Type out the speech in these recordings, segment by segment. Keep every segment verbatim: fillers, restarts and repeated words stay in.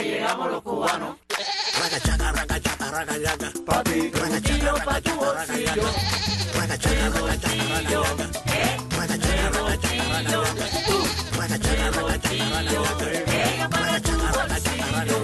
que llegamos los cubanos. Ragachaca, ragachaca, ragachaca. Pa' ti, trujillo, pa' tu bolsillo. Ragachaca, ragachaca, ragachaca. Ragachaca, ragachaca, ragachaca. Ragachaca, ragachaca, ragachaca. Ella para tu bolsillo.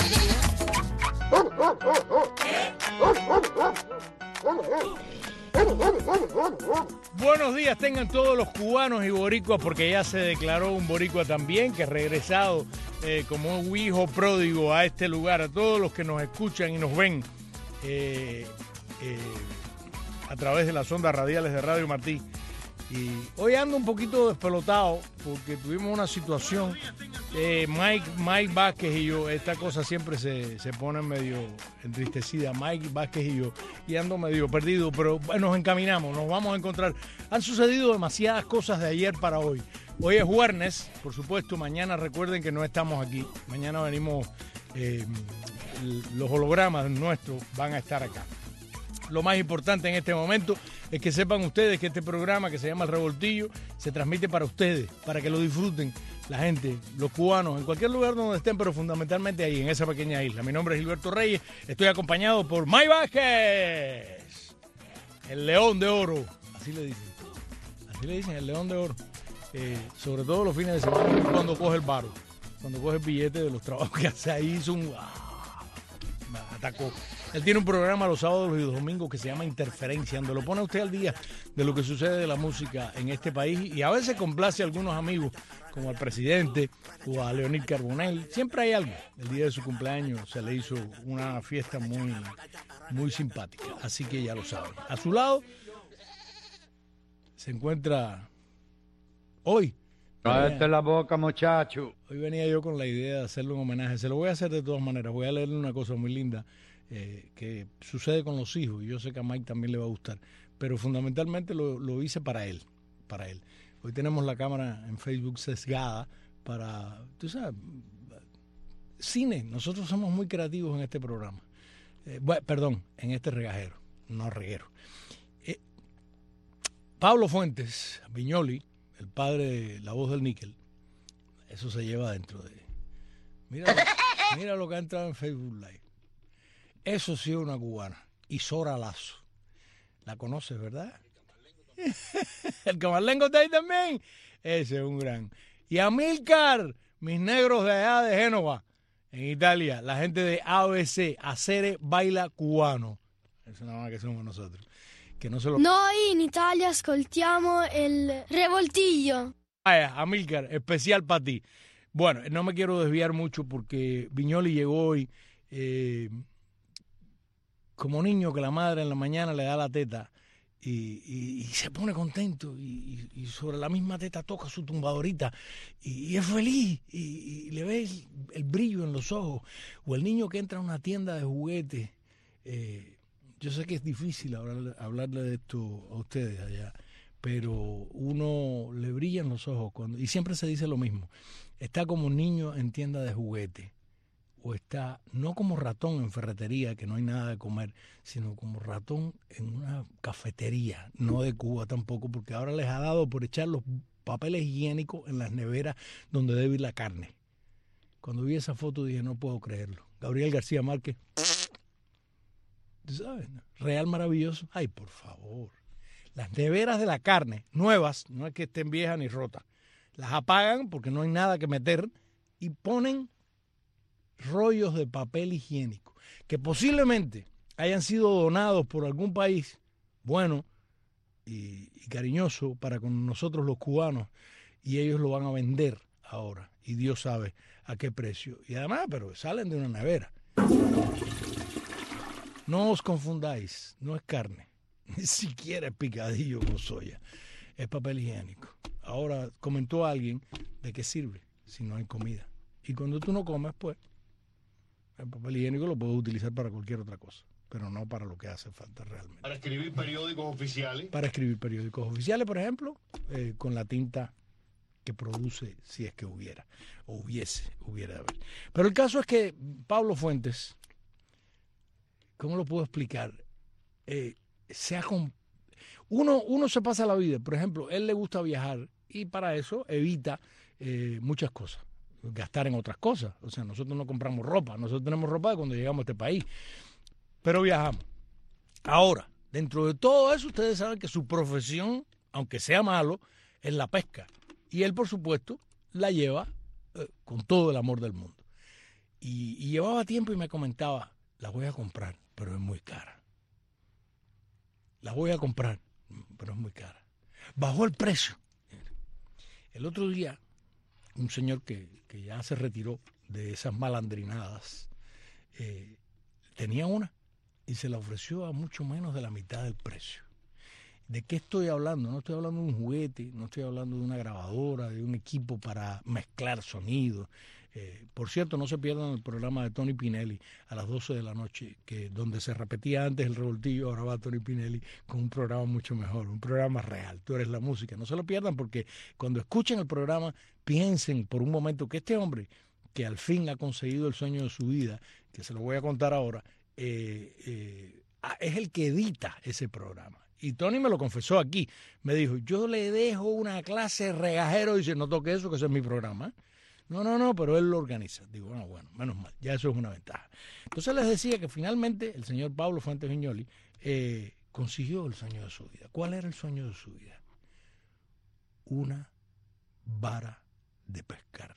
Buenos días tengan todos los cubanos y boricuas, porque ya se declaró un boricua también que ha regresado eh, como un hijo pródigo a este lugar. A todos los que nos escuchan y nos ven eh, eh, a través de las ondas radiales de Radio Martí. Y hoy ando un poquito despelotado porque tuvimos una situación. Eh, Mike, Mike Vázquez y yo, esta cosa siempre se, se pone medio entristecida. Mike Vázquez y yo, y ando medio perdido, pero bueno, nos encaminamos, nos vamos a encontrar. Han sucedido demasiadas cosas de ayer para hoy. Hoy es viernes, por supuesto. Mañana recuerden que no estamos aquí. Mañana venimos, eh, los hologramas nuestros van a estar acá. Lo más importante en este momento es que sepan ustedes que este programa que se llama El Revoltillo se transmite para ustedes, para que lo disfruten la gente, los cubanos, en cualquier lugar donde estén, pero fundamentalmente ahí, en esa pequeña isla. Mi nombre es Gilberto Reyes, estoy acompañado por Mike Vázquez, el León de Oro, así le dicen, así le dicen, el León de Oro, eh, sobre todo los fines de semana, cuando coge el baro, cuando coge el billete de los trabajos que hace ahí, hizo un... Ah, me atacó. Él tiene un programa los sábados y los domingos que se llama Interferencia, donde lo pone a usted al día de lo que sucede de la música en este país, y a veces complace a algunos amigos, como al presidente o a Leonid Carbonell. Siempre hay algo. El día de su cumpleaños se le hizo una fiesta muy, muy simpática, así que ya lo saben. A su lado se encuentra hoy. Cállate la boca, muchacho. Hoy venía yo con la idea de hacerle un homenaje. Se lo voy a hacer de todas maneras. Voy a leerle una cosa muy linda eh, que sucede con los hijos. Y yo sé que a Mike también le va a gustar. Pero fundamentalmente lo, lo hice para él. Para él. Hoy tenemos la cámara en Facebook sesgada para, tú sabes, cine. Nosotros somos muy creativos en este programa. Eh, bueno, perdón, en este regajero, no reguero. Eh, Pablo Fuentes, Viñoli, el padre de La Voz del Níquel, eso se lleva dentro de... Mira, mira lo que ha entrado en Facebook Live. Eso sí es una cubana. Isora Lazo. La conoces, ¿verdad? El Camarlengo está ahí también. Ese es un gran. Y Amílcar, mis negros de allá de Génova, en Italia, la gente de A B C, Acere Baila Cubano. Eso nada más que somos nosotros. Che non se lo... Noi in Italia ascoltiamo el revoltillo. Vaya, Amílcar, especial para ti. Bueno, no me quiero desviar mucho porque Viñoli llegó hoy eh, como niño que la madre en la mañana le da la teta y, y, y se pone contento y, y sobre la misma teta toca su tumbadorita y, y es feliz y, y le ve el, el brillo en los ojos. O el niño que entra a una tienda de juguetes. Eh, Yo sé que es difícil hablar, hablarle de esto a ustedes allá, pero uno le brillan los ojos cuando, y siempre se dice lo mismo. Está como niño en tienda de juguete, o está no como ratón en ferretería, que no hay nada de comer, sino como ratón en una cafetería, no de Cuba tampoco, porque ahora les ha dado por echar los papeles higiénicos en las neveras donde debe ir la carne. Cuando vi esa foto dije, no puedo creerlo. Gabriel García Márquez... ¿Tú sabes? Real maravilloso. Ay, por favor. Las neveras de la carne, nuevas, no es que estén viejas ni rotas, las apagan porque no hay nada que meter y ponen rollos de papel higiénico que posiblemente hayan sido donados por algún país bueno y, y cariñoso para con nosotros los cubanos, y ellos lo van a vender ahora y Dios sabe a qué precio. Y además, pero salen de una nevera. No os confundáis, no es carne, ni siquiera es picadillo con soya, es papel higiénico. Ahora comentó alguien de qué sirve si no hay comida. Y cuando tú no comes, pues, el papel higiénico lo puedes utilizar para cualquier otra cosa, pero no para lo que hace falta realmente. Para escribir periódicos oficiales. Para escribir periódicos oficiales, por ejemplo, eh, con la tinta que produce, si es que hubiera, o hubiese, hubiera de haber. Pero el caso es que Pablo Fuentes... ¿Cómo lo puedo explicar? Eh, se ha comp- uno, uno se pasa la vida, por ejemplo, él le gusta viajar y para eso evita eh, muchas cosas. gastar en otras cosas. O sea, nosotros no compramos ropa, nosotros tenemos ropa de cuando llegamos a este país, pero viajamos. Ahora, dentro de todo eso, ustedes saben que su profesión, aunque sea malo, es la pesca. Y él, por supuesto, la lleva eh, con todo el amor del mundo. Y, y llevaba tiempo y me comentaba, la voy a comprar, pero es muy cara. La voy a comprar, pero es muy cara. Bajó el precio. El otro día, un señor que, que ya se retiró de esas malandrinadas, eh, tenía una y se la ofreció a mucho menos de la mitad del precio. ¿De qué estoy hablando? No estoy hablando de un juguete, no estoy hablando de una grabadora, de un equipo para mezclar sonidos. Eh, por cierto, no se pierdan el programa de Tony Pinelli a las doce de la noche, que donde se repetía antes el revoltillo, ahora va Tony Pinelli con un programa mucho mejor, un programa real. Tú eres la música. No se lo pierdan, porque cuando escuchen el programa, piensen por un momento que este hombre, que al fin ha conseguido el sueño de su vida, que se lo voy a contar ahora, eh, eh, es el que edita ese programa. Y Tony me lo confesó aquí. Me dijo, yo le dejo una clase regajero. Dice, no toque eso, que ese es mi programa. No, no, no, pero él lo organiza. Digo, bueno, bueno, menos mal, ya eso es una ventaja. Entonces les decía que finalmente el señor Pablo Fuentes Viñoly eh, consiguió el sueño de su vida. ¿Cuál era el sueño de su vida? Una vara de pescar.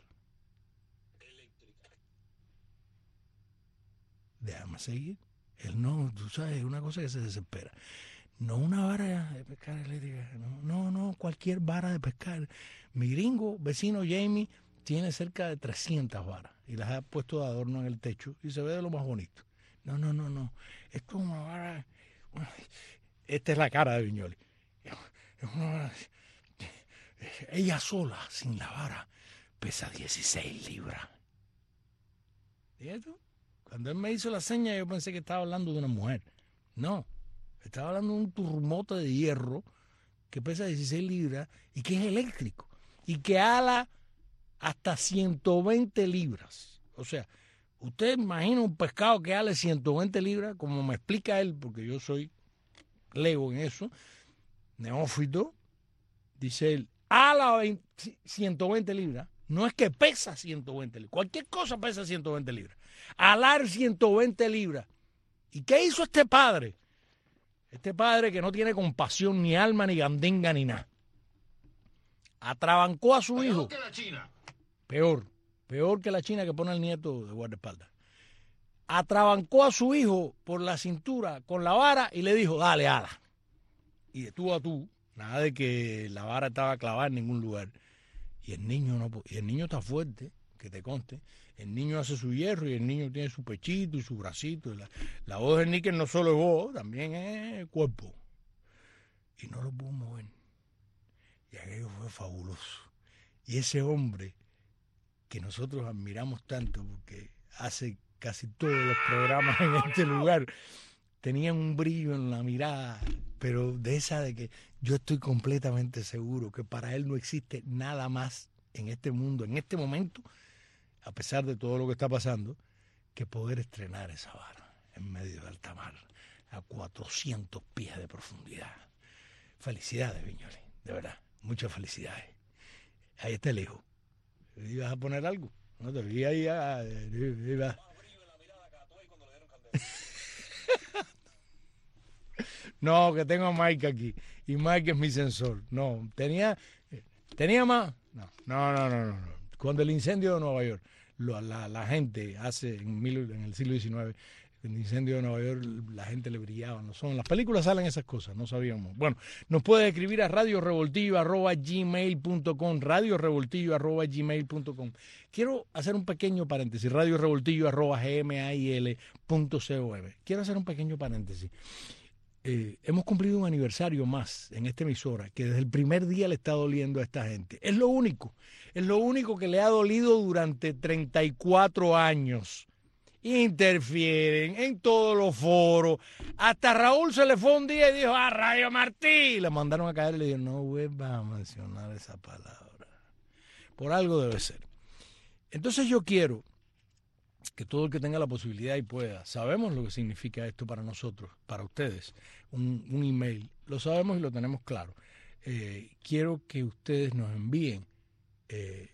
Déjame seguir. Él no, tú sabes, es una cosa que se desespera. No una vara de pescar eléctrica, no, no, no, cualquier vara de pescar. Mi gringo vecino Jamie tiene cerca de trescientas varas y las ha puesto de adorno en el techo y se ve de lo más bonito. No, no, no, no. Esto es una vara. Esta es la cara de Viñoly. Es una vara. Ella sola, sin la vara, pesa dieciséis libras. ¿Y tú? Cuando él me hizo la seña, yo pensé que estaba hablando de una mujer. No. Estaba hablando de un turmote de hierro que pesa dieciséis libras y que es eléctrico y que ala hasta ciento veinte libras. O sea, usted imagina un pescado que ale ciento veinte libras, como me explica él, porque yo soy lego en eso, neófito, dice él, ala ciento veinte libras. No es que pesa ciento veinte libras, cualquier cosa pesa ciento veinte libras. Alar ciento veinte libras. ¿Y qué hizo este padre? Este padre que no tiene compasión, ni alma, ni gandinga, ni nada. Atrabancó a su Peor hijo. que la China. Peor. Peor que la China que pone al nieto de guardaespaldas. Atrabancó a su hijo por la cintura con la vara y le dijo, dale, ala. Y de tú a tú, nada de que la vara estaba clavada en ningún lugar. Y el niño no, y el niño está fuerte, que te conste. El niño hace su hierro y el niño tiene su pechito y su bracito. Y la, la voz del níquel no solo es voz, también es cuerpo. Y no lo pudo mover. Y aquello fue fabuloso. Y ese hombre que nosotros admiramos tanto porque hace casi todos los programas en este lugar, tenía un brillo en la mirada, pero de esa de que yo estoy completamente seguro que para él no existe nada más en este mundo, en este momento, a pesar de todo lo que está pasando, que poder estrenar esa vara en medio de alta mar, a cuatrocientos pies de profundidad. Felicidades, Viñoly, de verdad, muchas felicidades. Ahí está el hijo. ¿Ibas a poner algo? No te vi ahí. Ah, iba. No, que tengo a Mike aquí. Y Mike es mi sensor. No, tenía, tenía más. No, no, no, no, no. Cuando el incendio de Nueva York, lo, la, la gente hace en, mil, en el siglo diecinueve, el incendio de Nueva York, la gente le brillaba. No son, en las películas salen esas cosas, no sabíamos. Bueno, nos puede escribir a radio revoltillo arroba gmail punto com, radio revoltillo arroba gmail punto com. Quiero hacer un pequeño paréntesis, radio revoltillo arroba gmail punto com. Quiero hacer un pequeño paréntesis. Eh, hemos cumplido un aniversario más en esta emisora que desde el primer día le está doliendo a esta gente. Es lo único, es lo único que le ha dolido durante treinta y cuatro años. Interfieren en todos los foros. Hasta Raúl se le fue un día y dijo, ah, Radio Martí. Le mandaron a caer y le dijeron, no vuelvas a mencionar esa palabra. Por algo debe ser. Entonces yo quiero que todo el que tenga la posibilidad y pueda, sabemos lo que significa esto para nosotros, para ustedes, un, un email, lo sabemos y lo tenemos claro. Eh, quiero que ustedes nos envíen eh,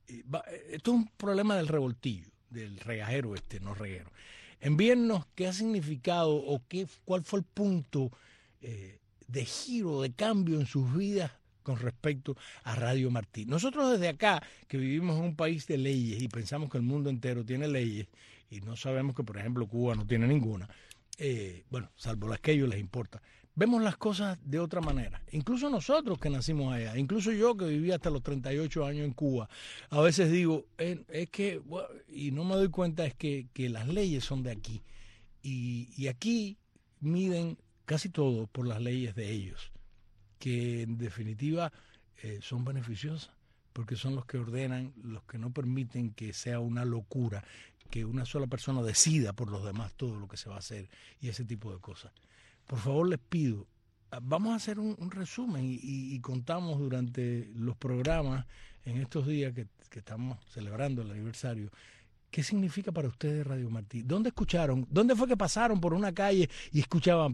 esto es un problema del revoltillo, del regajero este, no reguero. Envíennos qué ha significado o qué, cuál fue el punto eh, de giro, de cambio en sus vidas con respecto a Radio Martí. Nosotros desde acá, que vivimos en un país de leyes y pensamos que el mundo entero tiene leyes y no sabemos que, por ejemplo, Cuba no tiene ninguna, eh, bueno, salvo las que a ellos les importa, vemos las cosas de otra manera. Incluso nosotros que nacimos allá, incluso yo que viví hasta los treinta y ocho años en Cuba, a veces digo, eh, es que, bueno, y no me doy cuenta, es que, que las leyes son de aquí. Y, y aquí miden casi todo por las leyes de ellos, que en definitiva eh, son beneficiosas, porque son los que ordenan, los que no permiten que sea una locura, que una sola persona decida por los demás todo lo que se va a hacer y ese tipo de cosas. Por favor, les pido, vamos a hacer un, un resumen y, y, y contamos durante los programas en estos días que, que estamos celebrando el aniversario, ¿qué significa para ustedes Radio Martí? ¿Dónde escucharon? ¿Dónde fue que pasaron por una calle y escuchaban?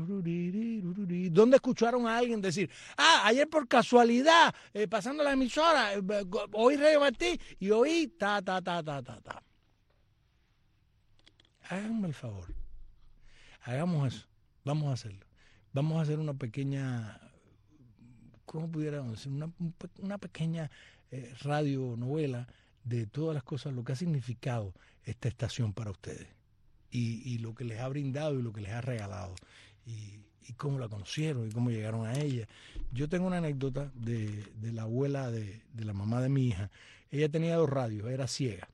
¿Dónde escucharon a alguien decir, ah, ayer por casualidad, eh, pasando la emisora, eh, oí Radio Martí y oí ta, ta, ta, ta, ta, ta? Háganme el favor, hagamos eso. Vamos a hacerlo. Vamos a hacer una pequeña, ¿cómo pudiéramos decir? Una, una pequeña eh, radionovela de todas las cosas, lo que ha significado esta estación para ustedes. Y, y lo que les ha brindado y lo que les ha regalado. Y, y cómo la conocieron y cómo llegaron a ella. Yo tengo una anécdota de, de la abuela de, de la mamá de mi hija. Ella tenía dos radios, era ciega.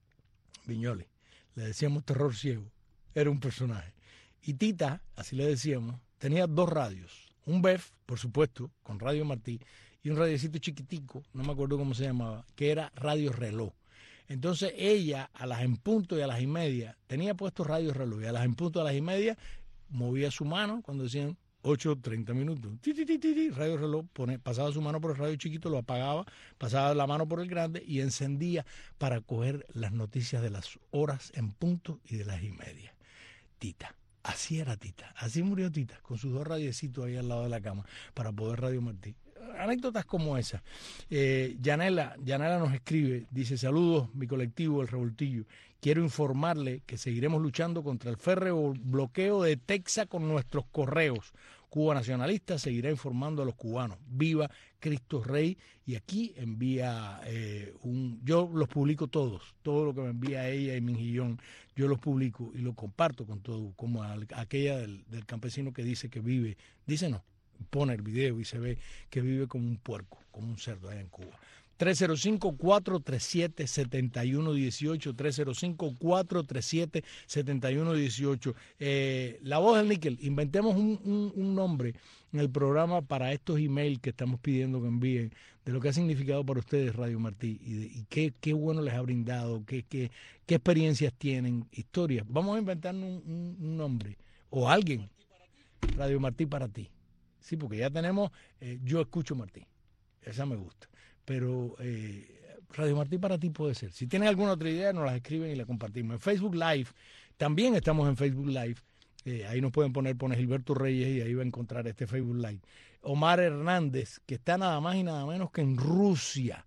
Viñoles. Le decíamos terror ciego. Era un personaje. Y Tita, así le decíamos, tenía dos radios. Un B E F, por supuesto, con Radio Martí, y un radiocito chiquitico, no me acuerdo cómo se llamaba, que era Radio Reloj. Entonces ella, a las en punto y a las y media, tenía puesto Radio Reloj, y a las en punto y a las y media, movía su mano cuando decían ocho, treinta minutos. Ti, ti, ti, ti, ti, Radio Reloj, pone, pasaba su mano por el radio chiquito, lo apagaba, pasaba la mano por el grande y encendía para coger las noticias de las horas en punto y de las y media. Tita. Así era Tita, así murió Tita, con sus dos radiecitos ahí al lado de la cama para poder Radio Martí. Anécdotas como esa. Eh, Yanela, Yanela nos escribe, dice, saludos, mi colectivo, El Revoltillo. Quiero informarle que seguiremos luchando contra el férreo bloqueo de Texas con nuestros correos. Cuba Nacionalista seguirá informando a los cubanos. Viva Cristo Rey. Y aquí envía eh, un... Yo los publico todos. Todo lo que me envía ella y Minjillón, yo los publico y lo comparto con todo. Como a, a aquella del, del campesino que dice que vive... Dice no, pone el video y se ve que vive como un puerco, como un cerdo allá en Cuba. tres cero cinco, cuatro tres siete, siete uno uno ocho, tres cero cinco, cuatro tres siete, siete uno uno ocho. Eh, la voz del níquel, inventemos un, un, un nombre en el programa para estos emails que estamos pidiendo que envíen, de lo que ha significado para ustedes Radio Martí y, de, y qué, qué bueno les ha brindado, qué, qué, qué experiencias tienen, historias. Vamos a inventarnos un, un, un nombre o alguien. Radio Martí para ti. Sí, porque ya tenemos eh, Yo Escucho Martí. Esa me gusta. Pero eh, Radio Martí para ti puede ser. Si tienen alguna otra idea, nos las escriben y la compartimos. En Facebook Live, también estamos en Facebook Live. Eh, ahí nos pueden poner, pone Gilberto Reyes y ahí va a encontrar este Facebook Live. Omar Hernández, que está nada más y nada menos que en Rusia.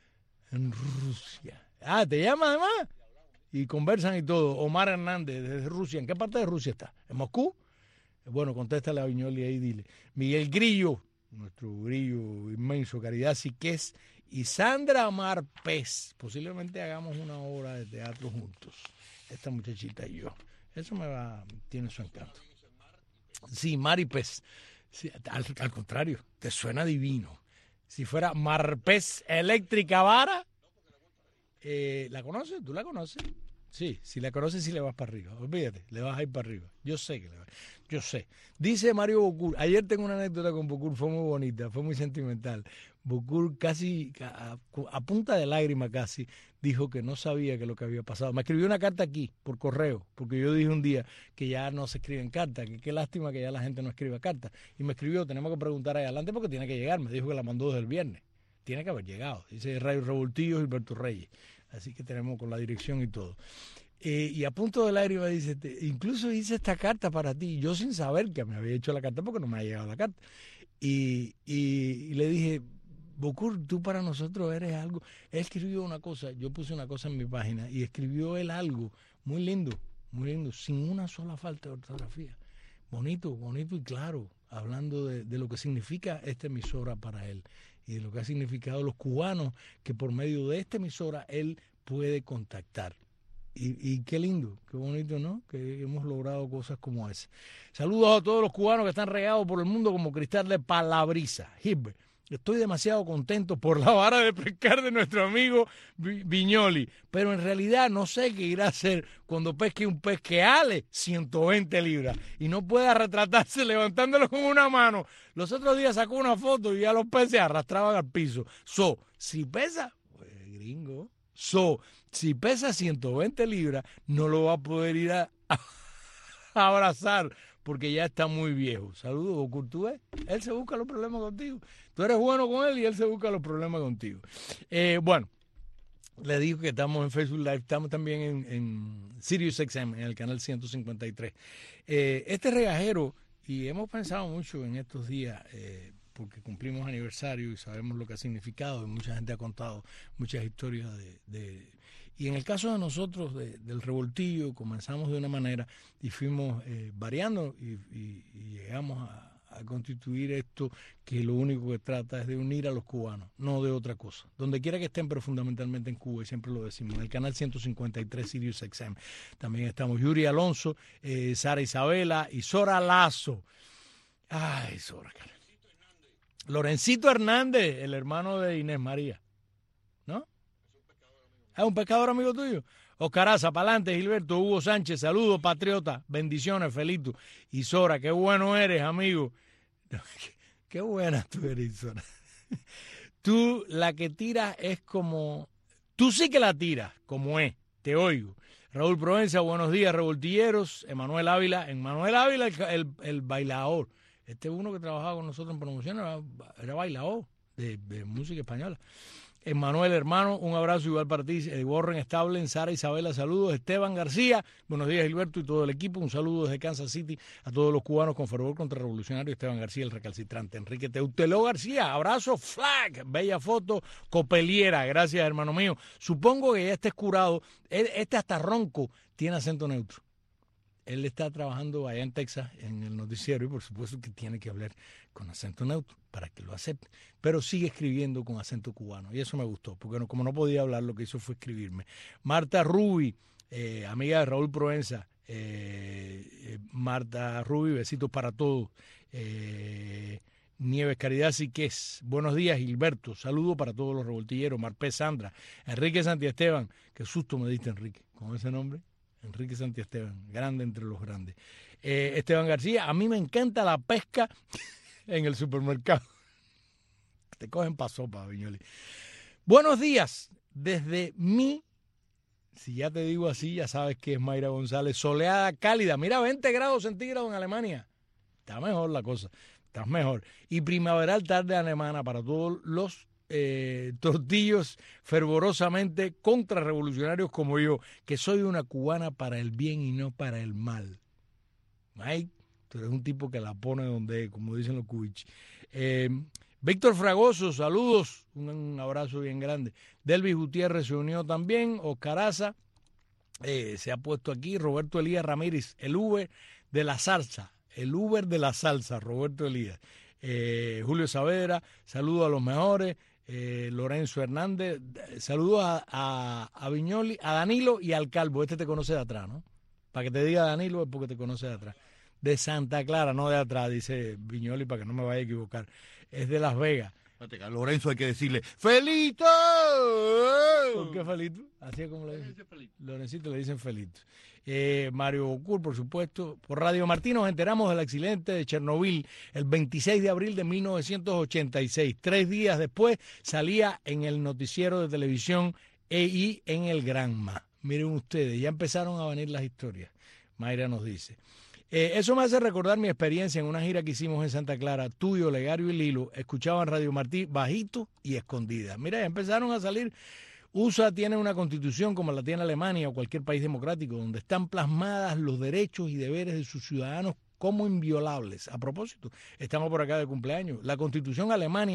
En Rusia. Ah, ¿te llama además? Y conversan y todo. Omar Hernández, desde Rusia. ¿En qué parte de Rusia está? ¿En Moscú? Bueno, contéstale a Viñoli ahí, dile. Miguel Grillo, nuestro grillo inmenso, Caridad Siqués y Sandra Marpés. Posiblemente hagamos una obra de teatro juntos, esta muchachita y yo. Eso me va, tiene su encanto. Sí, Maripés. Sí, al, al contrario, te suena divino. Si fuera Marpés Eléctrica Vara, eh, ¿la conoces? ¿Tú la conoces? Sí, si la conoces, sí le vas para arriba. Olvídate, le vas a ir para arriba. Yo sé que le vas. Yo sé. Dice Mario Bocur, ayer tengo una anécdota con Bocur, fue muy bonita, fue muy sentimental. Bocur casi, a, a punta de lágrima casi, dijo que no sabía que lo que había pasado. Me escribió una carta aquí, por correo, porque yo dije un día que ya no se escriben cartas, que qué lástima que ya la gente no escriba cartas. Y me escribió, tenemos que preguntar ahí adelante porque tiene que llegar. Me dijo que la mandó desde el viernes. Tiene que haber llegado. Dice Radio Revoltillo, Gilberto Reyes. Así que tenemos con la dirección y todo. Eh, y a punto del aire me dice, incluso hice esta carta para ti, yo sin saber que me había hecho la carta porque no me ha llegado la carta. Y, y, y le dije, Bocur, tú para nosotros eres algo. Él escribió una cosa, yo puse una cosa en mi página y escribió él algo muy lindo, muy lindo, sin una sola falta de ortografía. Bonito, bonito y claro, hablando de, de lo que significa esta emisora para él y de lo que ha significado los cubanos que por medio de esta emisora él puede contactar. Y, y qué lindo, qué bonito, ¿no? Que hemos logrado cosas como esa. Saludos a todos los cubanos que están regados por el mundo como Cristal de Palabrisa. Hilbert, estoy demasiado contento por la vara de pescar de nuestro amigo Viñoli, pero en realidad no sé qué irá a hacer cuando pesque un pez que ale ciento veinte libras y no pueda retratarse levantándolo con una mano. Los otros días sacó una foto y ya los peces arrastraban al piso. So, si pesa, pues gringo, so, si pesa ciento veinte libras, no lo va a poder ir a, a abrazar porque ya está muy viejo. Saludos, Bocur, ¿tú ves? Él se busca los problemas contigo. Tú eres bueno con él y él se busca los problemas contigo. Eh, bueno, le digo que estamos en Facebook Live, estamos también en, en Sirius X M, en el canal ciento cincuenta y tres. Eh, este regajero, y hemos pensado mucho en estos días, eh, porque cumplimos aniversario y sabemos lo que ha significado, y mucha gente ha contado muchas historias de... de y en el caso de nosotros, de, del revoltillo, comenzamos de una manera y fuimos eh, variando y, y, y llegamos a, a constituir esto que lo único que trata es de unir a los cubanos, no de otra cosa. Donde quiera que estén, pero fundamentalmente en Cuba, y siempre lo decimos, en el canal ciento cincuenta y tres Sirius X M. También estamos Yuri Alonso, eh, Sara Isabela y Sora Lazo. Ay, Sora, cara. Lorencito Hernández, el hermano de Inés María, ¿no? ¿Es un pescador amigo tuyo? Oscaraza, pa'lante, Gilberto, Hugo Sánchez, saludos, patriota, bendiciones, Felito. Y Sora, qué bueno eres, amigo. Qué buena tú eres, Sora. Tú la que tiras es como... Tú sí que la tiras, como es, te oigo. Raúl Provenza, buenos días, revoltilleros. Emanuel Ávila, Emanuel Ávila, el, el, el bailador. Este es uno que trabajaba con nosotros en promoción, era, era bailador de, de música española. Emanuel, hermano, un abrazo igual para ti. Warren Stablen, Sara Isabela, saludos. Esteban García, buenos días, Gilberto y todo el equipo. Un saludo desde Kansas City a todos los cubanos con fervor contrarrevolucionario. Esteban García, el recalcitrante. Enrique Teuteló García, abrazo, flag, bella foto, copeliera. Gracias, hermano mío. Supongo que ya estés curado. Este hasta ronco tiene acento neutro. Él está trabajando allá en Texas, en el noticiero, y por supuesto que tiene que hablar con acento neutro para que lo acepte. Pero sigue escribiendo con acento cubano, y eso me gustó, porque no, como no podía hablar, lo que hizo fue escribirme. Marta Rubi, eh, amiga de Raúl Provenza. Eh, eh, Marta Rubi, besitos para todos. Eh, Nieves Caridad Siqués, buenos días, Gilberto. Saludos para todos los revoltilleros. Marpé Sandra, Enrique Santiesteban. Qué susto me diste, Enrique, con ese nombre. Enrique Santiesteban, grande entre los grandes. Eh, Esteban García, a mí me encanta la pesca en el supermercado. Te cogen pa' sopa, Viñoli. Buenos días, desde mi, si ya te digo así, ya sabes que es Mayra González, soleada, cálida. Mira, veinte grados centígrados en Alemania. Está mejor la cosa, está mejor. Y primaveral tarde alemana para todos los Eh, tortillos fervorosamente contrarrevolucionarios como yo, que soy una cubana para el bien y no para el mal. Mike, tú eres un tipo que la pone donde, como dicen los cubiches. Eh, Víctor Fragoso, saludos, un, un abrazo bien grande. Delvis Gutiérrez se unió también, Oscaraza eh, se ha puesto aquí, Roberto Elías Ramírez, el Uber de la salsa, el Uber de la salsa, Roberto Elías. Eh, Julio Saavedra, saludos a los mejores. Eh, Lorenzo Hernández, saludos a, a, a Viñoli, a Danilo y al Calvo. Este te conoce de atrás, ¿no? Para que te diga Danilo es porque te conoce de atrás. De Santa Clara, no de atrás, dice Viñoli, para que no me vaya a equivocar. Es de Las Vegas. A Lorenzo hay que decirle ¡Felito! ¿Por qué Felito? Así es como le dicen. Lorencito le dicen Felito. Eh, Mario Bocur, por supuesto. Por Radio Martí nos enteramos del accidente de Chernobyl el veintiséis de abril de mil novecientos ochenta y seis. Tres días después salía en el noticiero de televisión E I en el Granma. Miren ustedes, ya empezaron a venir las historias. Mayra nos dice. Eh, eso me hace recordar mi experiencia en una gira que hicimos en Santa Clara. Tuyo, Legario y Lilo escuchaban Radio Martí bajito y escondida. Mira, ya empezaron a salir. U S A tiene una constitución como la tiene Alemania o cualquier país democrático, donde están plasmadas los derechos y deberes de sus ciudadanos como inviolables. A propósito, estamos por acá de cumpleaños. La constitución alemania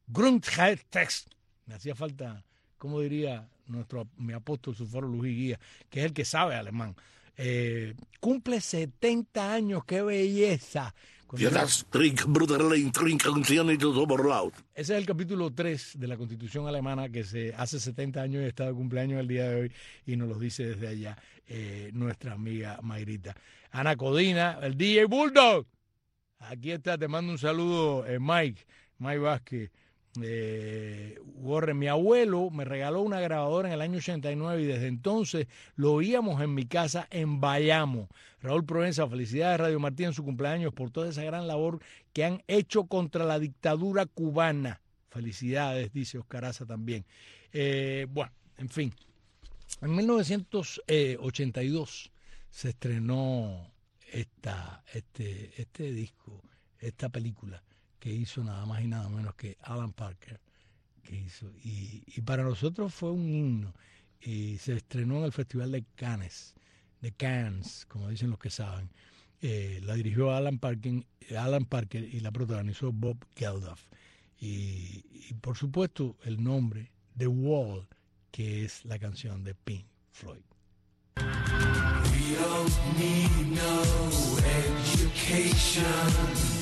Grundgesetz. Me hacía falta, como diría nuestro mi apóstol Suforo Luis Guía, que es el que sabe alemán. Eh, cumple setenta años, qué belleza. Das Trink, Bruderlein, Trink, Oberlaut. Ese es el capítulo tres de la Constitución alemana que se hace setenta años y está de cumpleaños el día de hoy y nos lo dice desde allá eh, nuestra amiga Mayrita. Ana Codina, el D J Bulldog. Aquí está, te mando un saludo, eh, Mike, Mike Vázquez. Eh, Warren, mi abuelo me regaló una grabadora en el año ochenta y nueve y desde entonces lo oíamos en mi casa en Bayamo. Raúl Provenza, felicidades Radio Martí en su cumpleaños por toda esa gran labor que han hecho contra la dictadura cubana. Felicidades, dice Oscar Aza también. Eh, bueno, en fin, en mil novecientos ochenta y dos se estrenó esta, este, este disco, esta película que hizo nada más y nada menos que Alan Parker, que hizo, y, y para nosotros fue un himno, y se estrenó en el Festival de Cannes, de Cannes, como dicen los que saben. Eh, la dirigió Alan Parker, Alan Parker y la protagonizó Bob Geldof. Y, y por supuesto el nombre, The Wall, que es la canción de Pink Floyd. We don't need no education.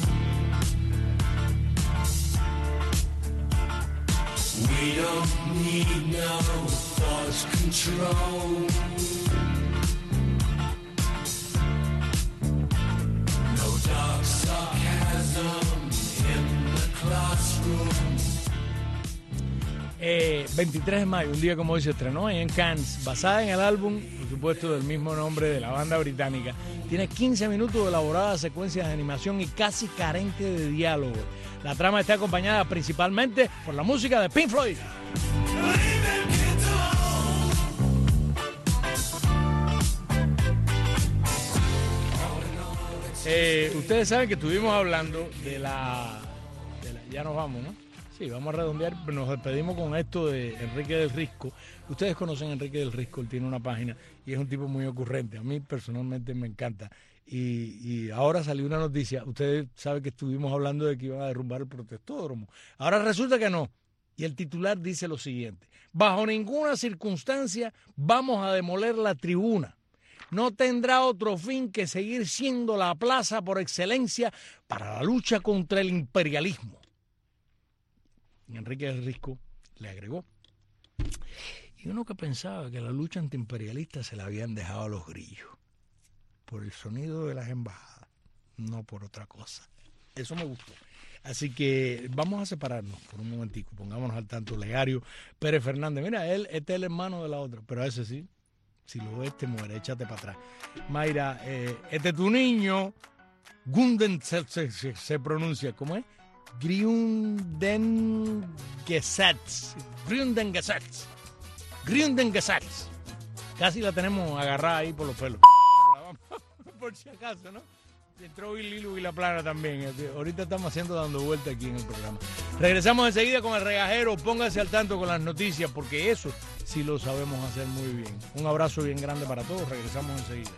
We don't need no thought control. No dark sarcasm in the classroom. Eh, veintitrés de mayo, un día como hoy, se estrenó ahí en Cannes, basada en el álbum, por supuesto, del mismo nombre de la banda británica. Tiene quince minutos de elaboradas secuencias de animación y casi carente de diálogo. La trama está acompañada principalmente por la música de Pink Floyd. Eh, ustedes saben que estuvimos hablando de la, de la... Ya nos vamos, ¿no? Sí, vamos a redondear, nos despedimos con esto de Enrique del Risco. Ustedes conocen a Enrique del Risco, él tiene una página y es un tipo muy ocurrente. A mí personalmente me encanta. Y, y ahora salió una noticia, ustedes saben que estuvimos hablando de que iban a derrumbar el protestódromo. Ahora resulta que no. Y el titular dice lo siguiente: bajo ninguna circunstancia vamos a demoler la tribuna. No tendrá otro fin que seguir siendo la plaza por excelencia para la lucha contra el imperialismo. Y Enrique del Risco le agregó: y uno que pensaba que la lucha antiimperialista se la habían dejado a los grillos, por el sonido de las embajadas, no por otra cosa. Eso me gustó. Así que vamos a separarnos por un momentico, pongámonos al tanto. Legario Pérez Fernández, mira, él, este es el hermano de la otra, pero a ese sí, si lo ves te muere, échate para atrás. Mayra, eh, este es tu niño, Gunden se, se, se, se pronuncia, ¿cómo es? Grundengesetz. Grundengesetz. Grundengesetz. Casi la tenemos agarrada ahí por los pelos. Por si acaso, ¿no? Entró Lilo y la plana también. Ahorita estamos haciendo dando vuelta aquí en el programa. Regresamos enseguida con el regajero. Póngase al tanto con las noticias, porque eso sí lo sabemos hacer muy bien. Un abrazo bien grande para todos. Regresamos enseguida.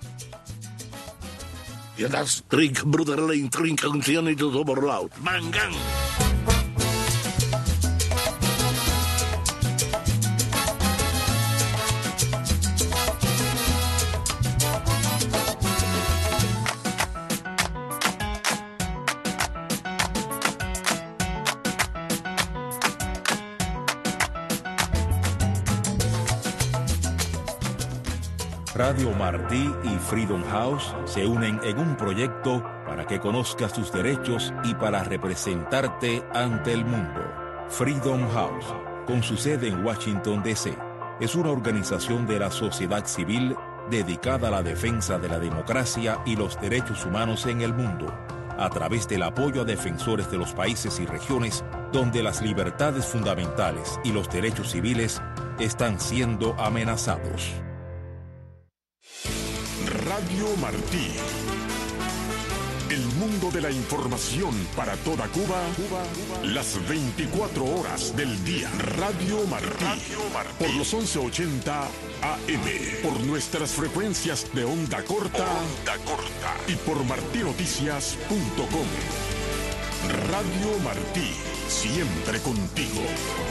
Ja, das Trink, Bruderlein, Trink, Oberlaut. Mangan. Radio Martí y Freedom House se unen en un proyecto para que conozcas tus derechos y para representarte ante el mundo. Freedom House, con su sede en Washington, D C, es una organización de la sociedad civil dedicada a la defensa de la democracia y los derechos humanos en el mundo, a través del apoyo a defensores de los países y regiones donde las libertades fundamentales y los derechos civiles están siendo amenazados. Radio Martí. El mundo de la información para toda Cuba, Cuba, Cuba, las veinticuatro horas del día. Radio Martí. Radio Martí. Por los once ochenta A M. Por nuestras frecuencias de onda corta. Onda corta. Y por martinoticias punto com. Radio Martí. siempre contigo.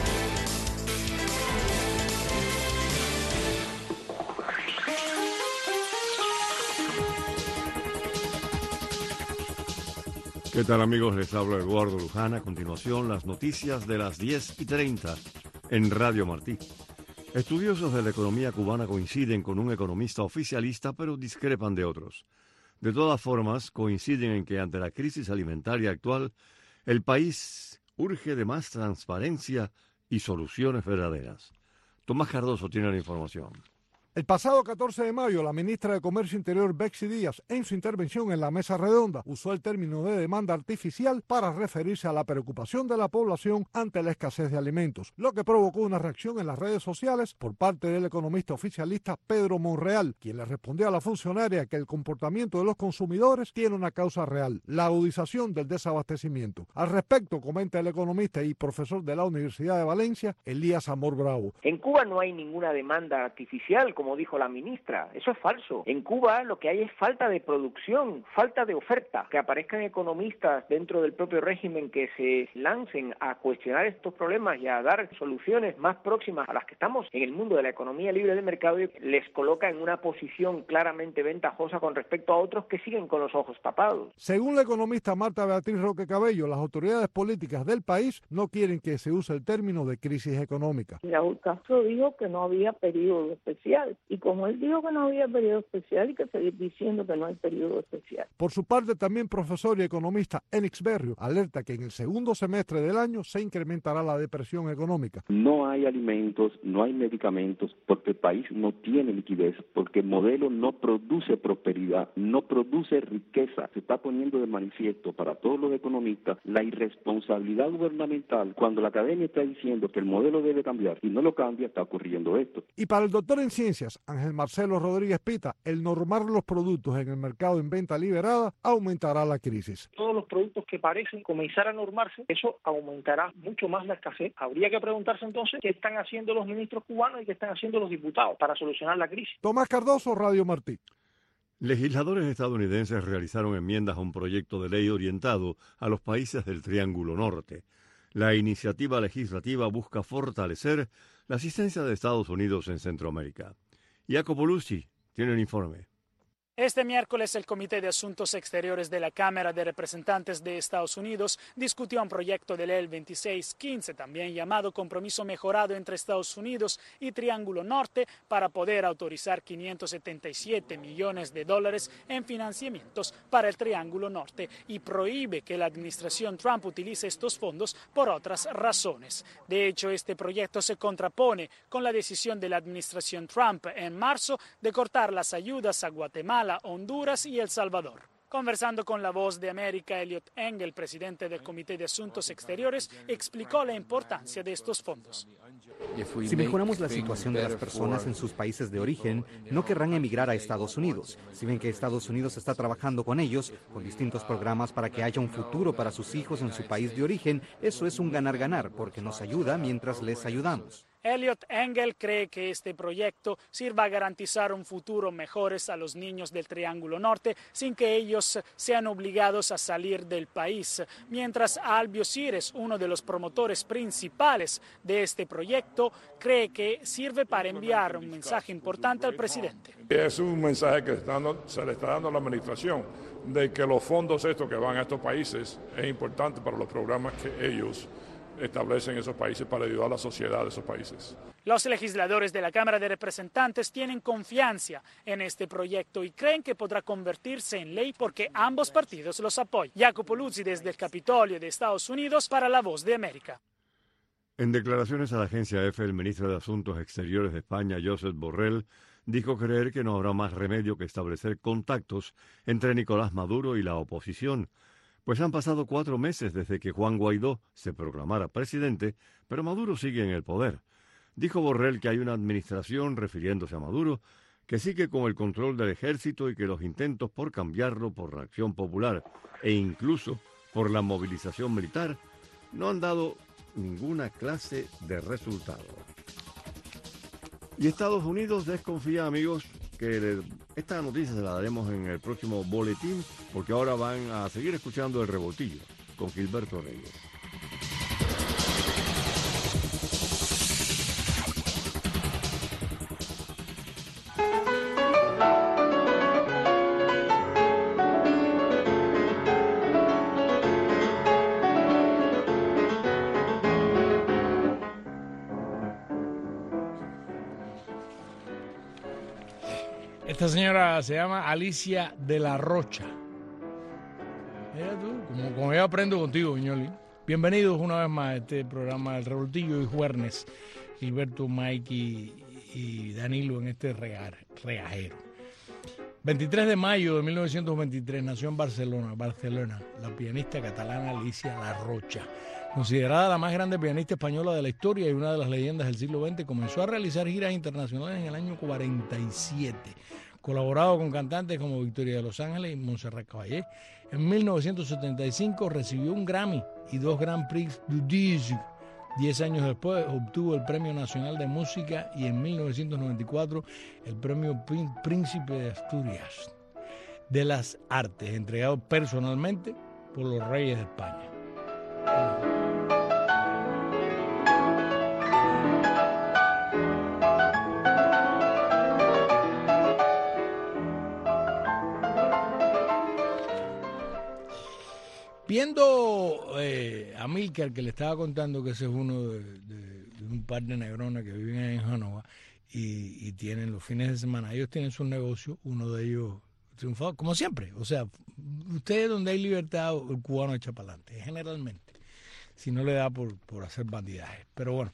¿Qué tal, amigos? Les habla Eduardo Luján. A continuación, las noticias de las diez y treinta en Radio Martí. Estudiosos de la economía cubana coinciden con un economista oficialista, pero discrepan de otros. De todas formas, coinciden en que ante la crisis alimentaria actual, el país urge de más transparencia y soluciones verdaderas. Tomás Cardoso tiene la información. El pasado catorce de mayo, la ministra de Comercio Interior, Betsy Díaz, en su intervención en la mesa redonda, usó el término de demanda artificial para referirse a la preocupación de la población ante la escasez de alimentos, lo que provocó una reacción en las redes sociales por parte del economista oficialista Pedro Monreal, quien le respondió a la funcionaria que el comportamiento de los consumidores tiene una causa real, la agudización del desabastecimiento. Al respecto, comenta el economista y profesor de la Universidad de Valencia, Elías Amor Bravo. En Cuba no hay ninguna demanda artificial, como dijo la ministra. Eso es falso. En Cuba lo que hay es falta de producción, falta de oferta. Que aparezcan economistas dentro del propio régimen que se lancen a cuestionar estos problemas y a dar soluciones más próximas a las que estamos en el mundo de la economía libre de mercado, les coloca en una posición claramente ventajosa con respecto a otros que siguen con los ojos tapados. Según la economista Marta Beatriz Roque Cabello, las autoridades políticas del país no quieren que se use el término de crisis económica. Raúl Castro dijo que no había periodo especial. Y como él dijo que no había periodo especial, hay que seguir diciendo que no hay periodo especial. Por su parte, también profesor y economista Enix Berrio alerta que en el segundo semestre del año se incrementará la depresión económica. No hay alimentos, no hay medicamentos, porque el país no tiene liquidez, porque el modelo no produce prosperidad, no produce riqueza. Se está poniendo de manifiesto para todos los economistas la irresponsabilidad gubernamental cuando la academia está diciendo que el modelo debe cambiar. Si no lo cambia, está ocurriendo esto. Y para el doctor en ciencias, Ángel Marcelo Rodríguez Pita, el normar los productos en el mercado en venta liberada aumentará la crisis. Todos los productos que parecen comenzar a normarse, eso aumentará mucho más la escasez. Habría que preguntarse entonces qué están haciendo los ministros cubanos y qué están haciendo los diputados para solucionar la crisis. Tomás Cardoso, Radio Martí. Legisladores estadounidenses realizaron enmiendas a un proyecto de ley orientado a los países del Triángulo Norte. La iniciativa legislativa busca fortalecer la asistencia de Estados Unidos en Centroamérica. Jacopo Luzzi tiene un informe. Este miércoles el Comité de Asuntos Exteriores de la Cámara de Representantes de Estados Unidos discutió un proyecto de ley veintiséis quince, también llamado Compromiso Mejorado entre Estados Unidos y Triángulo Norte, para poder autorizar quinientos setenta y siete millones de dólares en financiamientos para el Triángulo Norte y prohíbe que la administración Trump utilice estos fondos por otras razones. De hecho, este proyecto se contrapone con la decisión de la administración Trump en marzo de cortar las ayudas a Guatemala, Honduras y El Salvador. Conversando con La Voz de América, Elliot Engel, presidente del Comité de Asuntos Exteriores, explicó la importancia de estos fondos. Si mejoramos la situación de las personas en sus países de origen, no querrán emigrar a Estados Unidos. Si ven que Estados Unidos está trabajando con ellos, con distintos programas para que haya un futuro para sus hijos en su país de origen, eso es un ganar-ganar, porque nos ayuda mientras les ayudamos. Elliot Engel cree que este proyecto sirva a garantizar un futuro mejor a los niños del Triángulo Norte sin que ellos sean obligados a salir del país, mientras Albio Cires, uno de los promotores principales de este proyecto, cree que sirve para enviar un mensaje importante al presidente. Es un mensaje que está dando, se le está dando a la administración de que los fondos estos que van a estos países es importante para los programas que ellos establecen esos países para ayudar a la sociedad de esos países. Los legisladores de la Cámara de Representantes tienen confianza en este proyecto y creen que podrá convertirse en ley porque ambos partidos los apoyan. Jacopo Luzzi desde el Capitolio de Estados Unidos para La Voz de América. En declaraciones a la agencia EFE, el ministro de Asuntos Exteriores de España, Josep Borrell, dijo creer que no habrá más remedio que establecer contactos entre Nicolás Maduro y la oposición, pues han pasado cuatro meses desde que Juan Guaidó se proclamara presidente, pero Maduro sigue en el poder. Dijo Borrell que hay una administración, refiriéndose a Maduro, que sigue con el control del ejército y que los intentos por cambiarlo por reacción popular e incluso por la movilización militar no han dado ninguna clase de resultado. Y Estados Unidos desconfía, amigos, que esta noticia se la daremos en el próximo boletín, porque ahora van a seguir escuchando El Revoltillo con Gilberto Reyes. Esta señora se llama Alicia de la Rocha. Mira tú, como, como yo aprendo contigo, Viñoli. Bienvenidos una vez más a este programa del Revoltillo y Juernes. Gilberto, Mike y, y Danilo en este regar, regajero. veintitrés de mayo de mil novecientos veintitrés nació en Barcelona, Barcelona, la pianista catalana Alicia La Rocha. Considerada la más grande pianista española de la historia y una de las leyendas del siglo veinte, comenzó a realizar giras internacionales en el año cuarenta y siete. Colaborado con cantantes como Victoria de Los Ángeles y Montserrat Caballé. En mil novecientos setenta y cinco recibió un Grammy y dos Grand Prix du Disque. Diez años después obtuvo el Premio Nacional de Música y en mil novecientos noventa y cuatro el Premio Príncipe de Asturias de las Artes, entregado personalmente por los Reyes de España. Viendo eh, a Milcar, que le estaba contando que ese es uno de, de, de un par de negronas que viven en Hannover y, y tienen los fines de semana, ellos tienen su negocio, uno de ellos triunfado, como siempre. O sea, ustedes donde hay libertad, el cubano echa para adelante, generalmente, si no le da por, por hacer bandidaje. Pero bueno,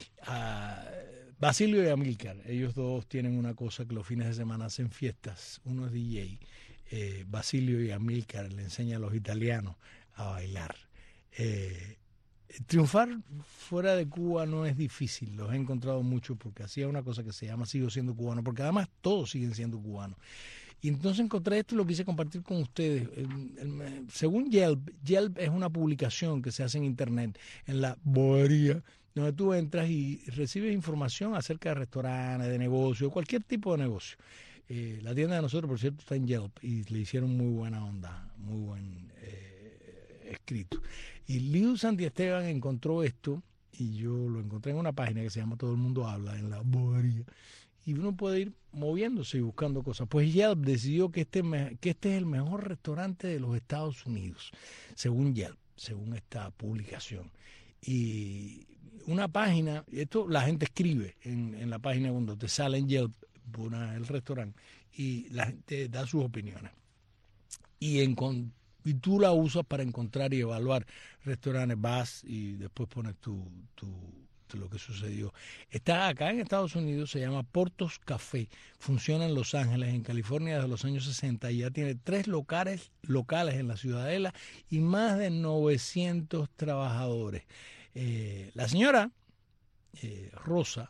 uh, Basilio y Amílcar, ellos dos tienen una cosa que los fines de semana hacen fiestas, uno es D J, eh, Basilio y Amílcar le enseñan a los italianos a bailar. Eh, triunfar fuera de Cuba no es difícil, los he encontrado mucho porque hacía una cosa que se llama Sigo Siendo Cubano, porque además todos siguen siendo cubanos. Y entonces encontré esto y lo quise compartir con ustedes. El, el, según Yelp, Yelp es una publicación que se hace en internet, en la bobería, donde tú entras y recibes información acerca de restaurantes, de negocios, cualquier tipo de negocio. Eh, la tienda de nosotros, por cierto, está en Yelp y le hicieron muy buena onda, muy buen eh, escrito. Y Liu Santiesteban encontró esto y yo lo encontré en una página que se llama Todo el Mundo Habla, en la bobería. Y uno puede ir moviéndose y buscando cosas. Pues Yelp decidió que este, que este es el mejor restaurante de los Estados Unidos, según Yelp, según esta publicación. Y una página, esto la gente escribe en, en la página cuando te sale en Yelp una, el restaurante y la gente da sus opiniones. Y, en, y tú la usas para encontrar y evaluar restaurantes, vas y después pones tu... tu de lo que sucedió. Está acá en Estados Unidos, se llama Portos Café, funciona en Los Ángeles, en California desde los años sesenta y ya tiene tres locales, locales en la Ciudadela y más de novecientos trabajadores. Eh, la señora eh, Rosa,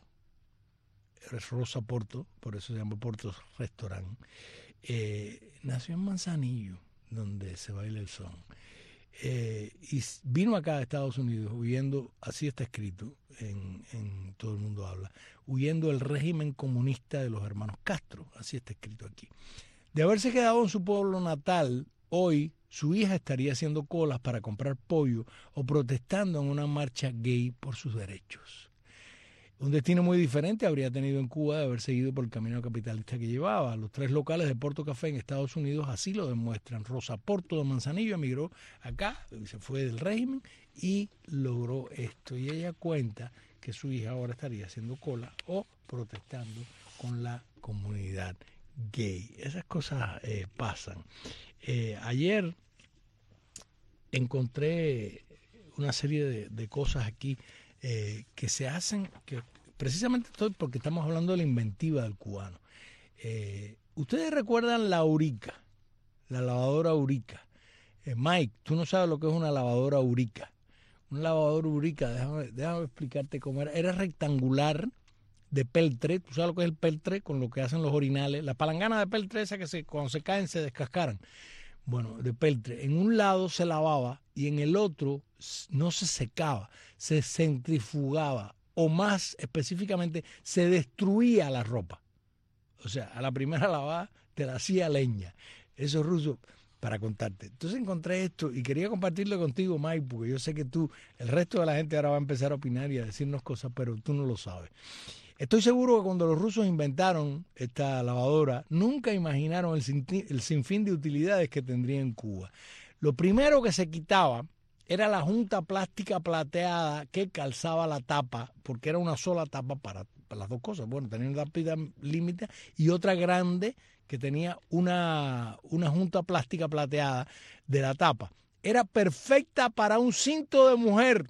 Rosa Porto, por eso se llama Portos Restaurant, eh, nació en Manzanillo, donde se baila el son. Eh, y vino acá a Estados Unidos huyendo, así está escrito en, en Todo el Mundo Habla, huyendo del régimen comunista de los hermanos Castro, así está escrito aquí. De haberse quedado en su pueblo natal, hoy su hija estaría haciendo colas para comprar pollo o protestando en una marcha gay por sus derechos. Un destino muy diferente habría tenido en Cuba de haber seguido por el camino capitalista que llevaba. Los tres locales de Porto Café en Estados Unidos así lo demuestran. Rosa Porto de Manzanillo emigró acá, se fue del régimen y logró esto. Y ella cuenta que su hija ahora estaría haciendo cola o protestando con la comunidad gay. Esas cosas eh, pasan. Eh, ayer encontré una serie de, de cosas aquí Eh, que se hacen, que precisamente estoy porque estamos hablando de la inventiva del cubano. Eh, Ustedes recuerdan la Aurica, la lavadora Aurica. Eh, Mike, tú no sabes lo que es una lavadora Aurica. Una lavadora Aurica, déjame, déjame explicarte cómo era. Era rectangular de peltre, tú sabes lo que es el peltre, con lo que hacen los orinales, la palangana de peltre esa que se, cuando se caen se descascaran. Bueno, de peltre. En un lado se lavaba y en el otro no se secaba, se centrifugaba o más específicamente se destruía la ropa. O sea, a la primera lavada te la hacía leña. Eso es ruso para contarte. Entonces encontré esto y quería compartirlo contigo, Mike, porque yo sé que tú, el resto de la gente ahora va a empezar a opinar y a decirnos cosas, pero tú no lo sabes. Estoy seguro que cuando los rusos inventaron esta lavadora, nunca imaginaron el, sin, el sinfín de utilidades que tendría en Cuba. Lo primero que se quitaba era la junta plástica plateada que calzaba la tapa, porque era una sola tapa para las dos cosas. Bueno, tenía una tapita límite y otra grande que tenía una, una junta plástica plateada de la tapa. Era perfecta para un cinto de mujer.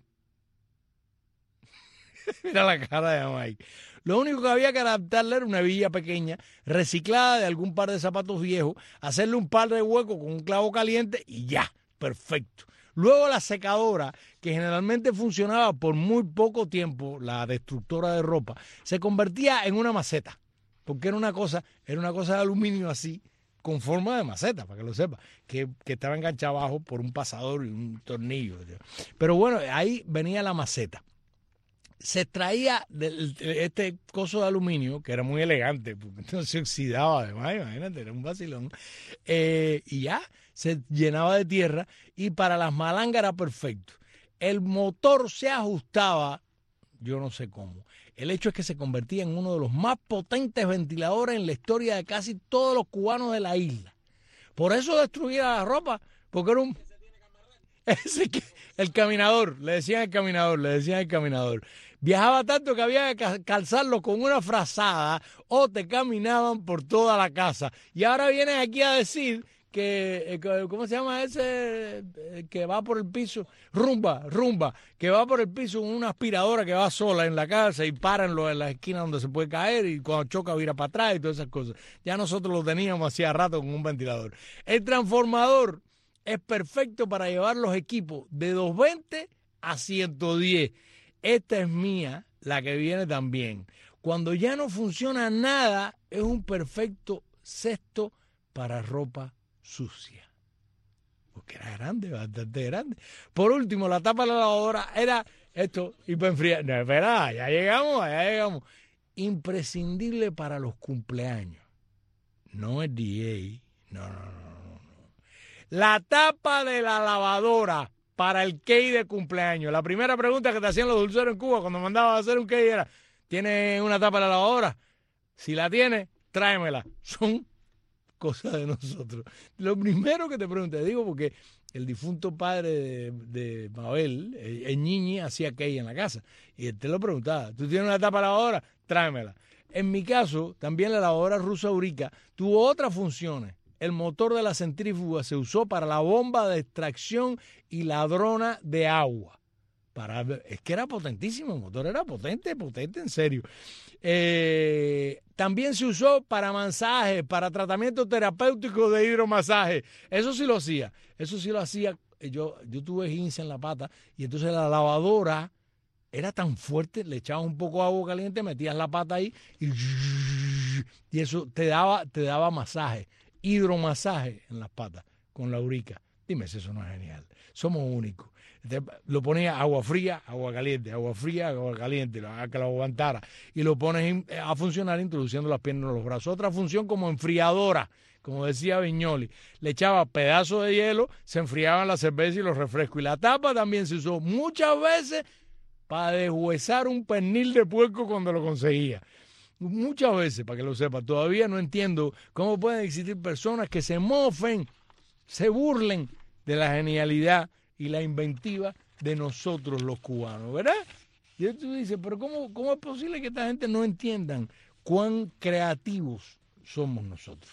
Mira la cara de Mike. Lo único que había que adaptarle era una hebilla pequeña, reciclada de algún par de zapatos viejos, hacerle un par de huecos con un clavo caliente y ya, perfecto. Luego la secadora, que generalmente funcionaba por muy poco tiempo, la destructora de ropa, se convertía en una maceta, porque era una cosa, era una cosa de aluminio así, con forma de maceta, para que lo sepa, que, que estaba enganchada abajo por un pasador y un tornillo. Pero bueno, ahí venía la maceta. Se extraía de este coso de aluminio, que era muy elegante, porque no se oxidaba además, imagínate, era un vacilón, eh, y ya se llenaba de tierra, y para las malangas era perfecto. El motor se ajustaba, yo no sé cómo. El hecho es que se convertía en uno de los más potentes ventiladores en la historia de casi todos los cubanos de la isla. Por eso destruía la ropa, porque era un... Ese que, el caminador, le decían el caminador, le decían el caminador. Viajaba tanto que había que calzarlo con una frazada o te caminaban por toda la casa. Y ahora vienen aquí a decir que, ¿cómo se llama ese que va por el piso? Rumba, rumba, que va por el piso con una aspiradora que va sola en la casa y páranlo en la esquina donde se puede caer y cuando choca vira para atrás y todas esas cosas. Ya nosotros lo teníamos hacía rato con un ventilador. El transformador es perfecto para llevar los equipos de doscientos veinte a ciento diez. Esta es mía, la que viene también. Cuando ya no funciona nada, es un perfecto cesto para ropa sucia. Porque era grande, bastante grande. Por último, la tapa de la lavadora era esto, y para enfriar. No, espera, ya llegamos, ya llegamos. Imprescindible para los cumpleaños. No es D A, no, no, no. La tapa de la lavadora para el cake de cumpleaños. La primera pregunta que te hacían los dulceros en Cuba cuando mandaban a hacer un cake era, ¿tiene una tapa de la lavadora? Si la tiene, tráemela. Son cosas de nosotros. Lo primero que te pregunto, te digo porque el difunto padre de, de Mabel, el Ñiñi, hacía cake en la casa. Y él te lo preguntaba, ¿tú tienes una tapa de la lavadora? Tráemela. En mi caso, también la lavadora rusa Eurica tuvo otras funciones. El motor de la centrífuga se usó para la bomba de extracción y ladrona de agua. Para, es que era potentísimo, el motor era potente, potente en serio. Eh, también se usó para masaje, para tratamiento terapéutico de hidromasaje. Eso sí lo hacía, eso sí lo hacía. Yo, yo tuve esguince en la pata y entonces la lavadora era tan fuerte, le echabas un poco de agua caliente, metías la pata ahí y, y eso te daba, te daba masaje. Hidromasaje en las patas con la Eurica. Dime si eso no es genial. Somos únicos. Te, lo ponía agua fría, agua caliente, agua fría, agua caliente, que lo aguantara. Y lo pones a funcionar introduciendo las piernas en los brazos. Otra función como enfriadora, como decía Viñoli. Le echaba pedazos de hielo, se enfriaban la cerveza y los refrescos. Y la tapa también se usó muchas veces para deshuesar un pernil de puerco cuando lo conseguía. Muchas veces, para que lo sepa, todavía no entiendo cómo pueden existir personas que se mofen, se burlen de la genialidad y la inventiva de nosotros los cubanos, ¿verdad? Y tú dices, pero ¿cómo, cómo es posible que esta gente no entiendan cuán creativos somos nosotros?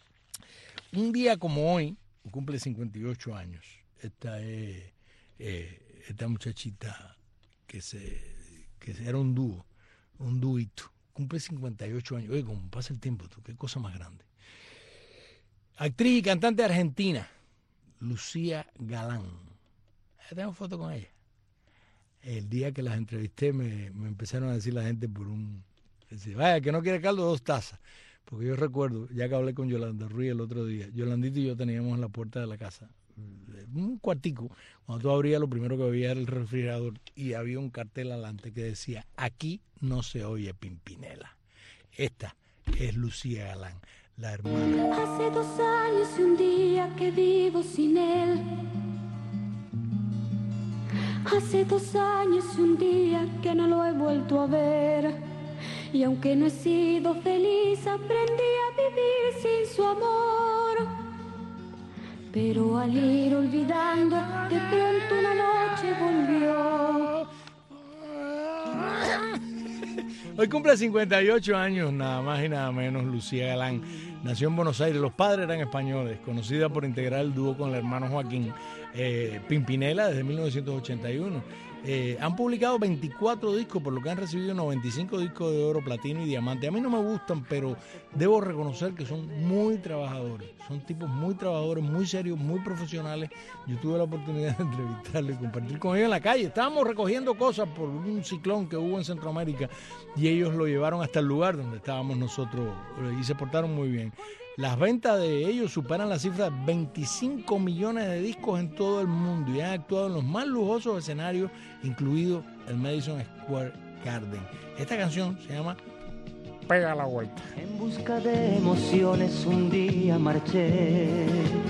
Un día como hoy, cumple cincuenta y ocho años, esta es eh, esta muchachita que, se, que era un dúo, un duito. Cumple cincuenta y ocho años. Oye, cómo pasa el tiempo, tú, qué cosa más grande. Actriz y cantante argentina, Lucía Galán. Ya tengo foto con ella. El día que las entrevisté me, me empezaron a decir la gente por un... Decir, vaya, que no quiere caldo, dos tazas. Porque yo recuerdo, ya que hablé con Yolanda Ruiz el otro día, Yolandito y yo teníamos en la puerta de la casa un cuartico. Cuando tú abrías, lo primero que veía era el refrigerador y había un cartel adelante que decía, aquí no se oye Pimpinela. Esta es Lucía Galán, la hermana. Hace dos años y un día que vivo sin él. Hace dos años y un día que no lo he vuelto a ver. Y aunque no he sido feliz, aprendí a vivir sin su amor. Pero al ir olvidando, de pronto una noche volvió. Hoy cumple cincuenta y ocho años, nada más y nada menos, Lucía Galán. Nació en Buenos Aires, los padres eran españoles, conocida por integrar el dúo con el hermano Joaquín eh, Pimpinela desde mil novecientos ochenta y uno. Eh, han publicado veinticuatro discos, por lo que han recibido noventa y cinco discos de oro, platino y diamante. A mí no me gustan, pero debo reconocer que son muy trabajadores. Son tipos muy trabajadores, muy serios, muy profesionales. Yo tuve la oportunidad de entrevistarlos y compartir con ellos en la calle. Estábamos recogiendo cosas por un ciclón que hubo en Centroamérica y ellos lo llevaron hasta el lugar donde estábamos nosotros y se portaron muy bien. Las ventas de ellos superan la cifra de veinticinco millones de discos en todo el mundo y han actuado en los más lujosos escenarios, incluido el Madison Square Garden. Esta canción se llama Pega la Vuelta. En busca de emociones un día marché,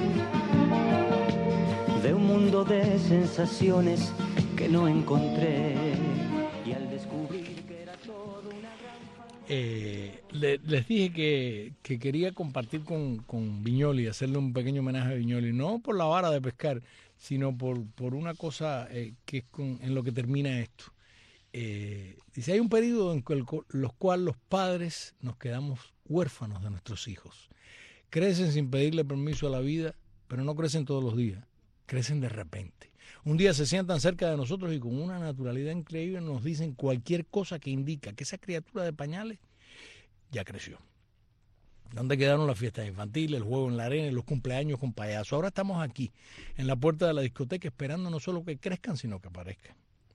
de un mundo de sensaciones que no encontré, y al descubrir que era todo una gran... Eh, le, les dije que, que quería compartir con, con Viñoly, hacerle un pequeño homenaje a Viñoly, no por la vara de pescar, sino por, por una cosa eh, que es con, en lo que termina esto. Eh, dice, hay un periodo en el, los cuales los padres nos quedamos huérfanos de nuestros hijos. Crecen sin pedirle permiso a la vida, pero no crecen todos los días, crecen de repente. Un día se sientan cerca de nosotros y con una naturalidad increíble nos dicen cualquier cosa que indica que esa criatura de pañales ya creció. ¿Dónde quedaron las fiestas infantiles, el juego en la arena y los cumpleaños con payasos? Ahora estamos aquí, en la puerta de la discoteca, esperando no solo que crezcan, sino que aparezcan.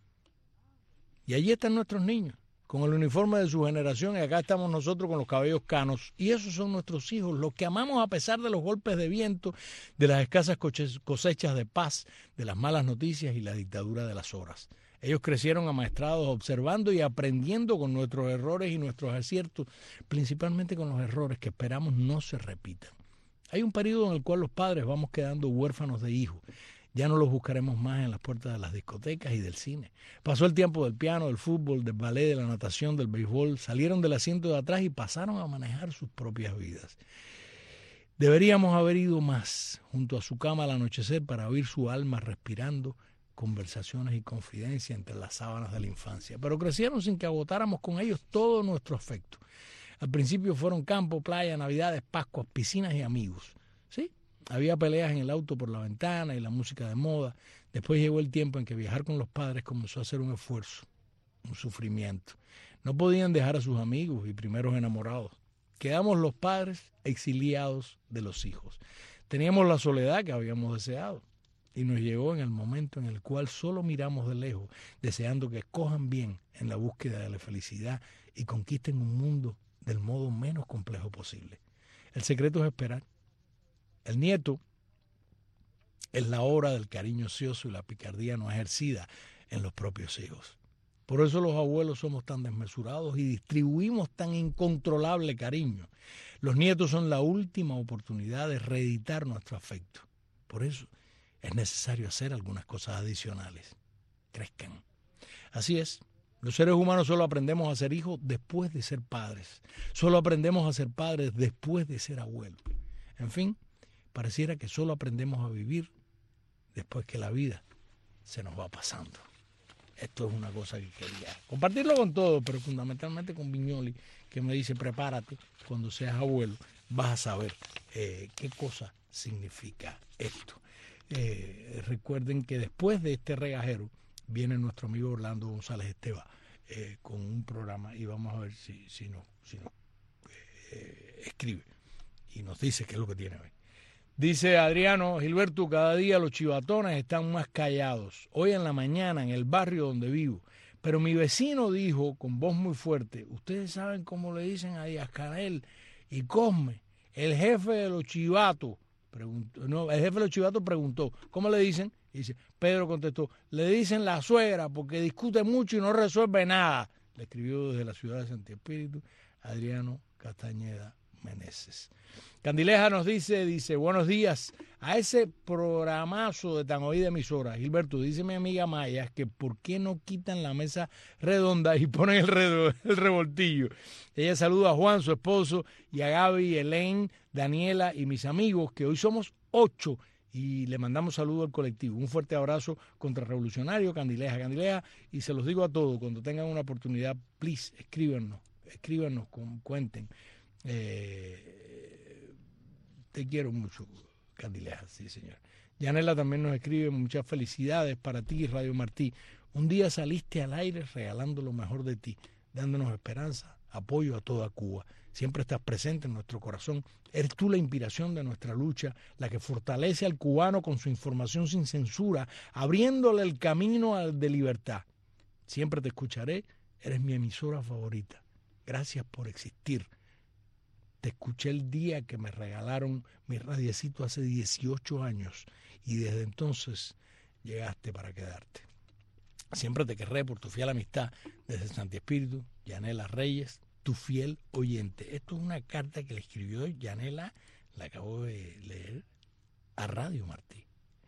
Y allí están nuestros niños, con el uniforme de su generación, y acá estamos nosotros con los cabellos canos. Y esos son nuestros hijos, los que amamos a pesar de los golpes de viento, de las escasas cosechas de paz, de las malas noticias y la dictadura de las horas. Ellos crecieron amaestrados, observando y aprendiendo con nuestros errores y nuestros aciertos, principalmente con los errores que esperamos no se repitan. Hay un periodo en el cual los padres vamos quedando huérfanos de hijos. Ya no los buscaremos más en las puertas de las discotecas y del cine. Pasó el tiempo del piano, del fútbol, del ballet, de la natación, del béisbol. Salieron del asiento de atrás y pasaron a manejar sus propias vidas. Deberíamos haber ido más junto a su cama al anochecer para oír su alma respirando conversaciones y confidencias entre las sábanas de la infancia. Pero crecieron sin que agotáramos con ellos todo nuestro afecto. Al principio fueron campo, playa, navidades, pascuas, piscinas y amigos. ¿Sí? Había peleas en el auto por la ventana y la música de moda. Después llegó el tiempo en que viajar con los padres comenzó a ser un esfuerzo, un sufrimiento. No podían dejar a sus amigos y primeros enamorados. Quedamos los padres exiliados de los hijos. Teníamos la soledad que habíamos deseado y nos llegó en el momento en el cual solo miramos de lejos, deseando que escojan bien en la búsqueda de la felicidad y conquisten un mundo del modo menos complejo posible. El secreto es esperar. El nieto es la hora del cariño ocioso y la picardía no ejercida en los propios hijos. Por eso los abuelos somos tan desmesurados y distribuimos tan incontrolable cariño. Los nietos son la última oportunidad de reeditar nuestro afecto. Por eso es necesario hacer algunas cosas adicionales. Crezcan. Así es. Los seres humanos solo aprendemos a ser hijos después de ser padres. Solo aprendemos a ser padres después de ser abuelos. En fin, pareciera que solo aprendemos a vivir después que la vida se nos va pasando. Esto es una cosa que quería compartirlo con todos, pero fundamentalmente con Viñoly, que me dice, prepárate, cuando seas abuelo vas a saber eh, qué cosa significa esto. Eh, recuerden que después de este regajero viene nuestro amigo Orlando González Esteva eh, con un programa y vamos a ver si, si nos si no, eh, escribe y nos dice qué es lo que tiene hoy. Dice Adriano, Gilberto, cada día los chivatones están más callados. Hoy en la mañana en el barrio donde vivo, pero mi vecino dijo con voz muy fuerte, ustedes saben cómo le dicen a Díaz Canel y Cosme, el jefe de los chivatos. Preguntó, no, el jefe de los chivatos preguntó, ¿cómo le dicen? Y dice, Pedro contestó, le dicen la suegra porque discute mucho y no resuelve nada. Le escribió desde la ciudad de Santi Espíritu Adriano Castañeda Meneses. Candileja nos dice, dice, buenos días, a ese programazo de tan oída emisora, Gilberto, dice mi amiga Maya que por qué no quitan la mesa redonda y ponen el, re, el revoltillo. Ella saluda a Juan, su esposo, y a Gaby, Elaine, Daniela y mis amigos, que hoy somos ocho y le mandamos saludo al colectivo. Un fuerte abrazo contrarrevolucionario, Candileja, Candileja, y se los digo a todos, cuando tengan una oportunidad, please, escríbanos, escríbanos, con, cuenten. Eh, te quiero mucho, Candileja, sí señor. Yanela también nos escribe, muchas felicidades para ti, Radio Martí. Un día saliste al aire regalando lo mejor de ti, dándonos esperanza, apoyo a toda Cuba. Siempre estás presente en nuestro corazón. Eres tú la inspiración de nuestra lucha, la que fortalece al cubano con su información sin censura, abriéndole el camino de libertad. Siempre te escucharé, eres mi emisora favorita. Gracias por existir. Te escuché el día que me regalaron mi radiecito hace dieciocho años y desde entonces llegaste para quedarte. Siempre te querré por tu fiel amistad desde Santi Espíritu, Yanela Reyes, tu fiel oyente. Esto es una carta que le escribió Yanela, la acabo de leer, a Radio Martí.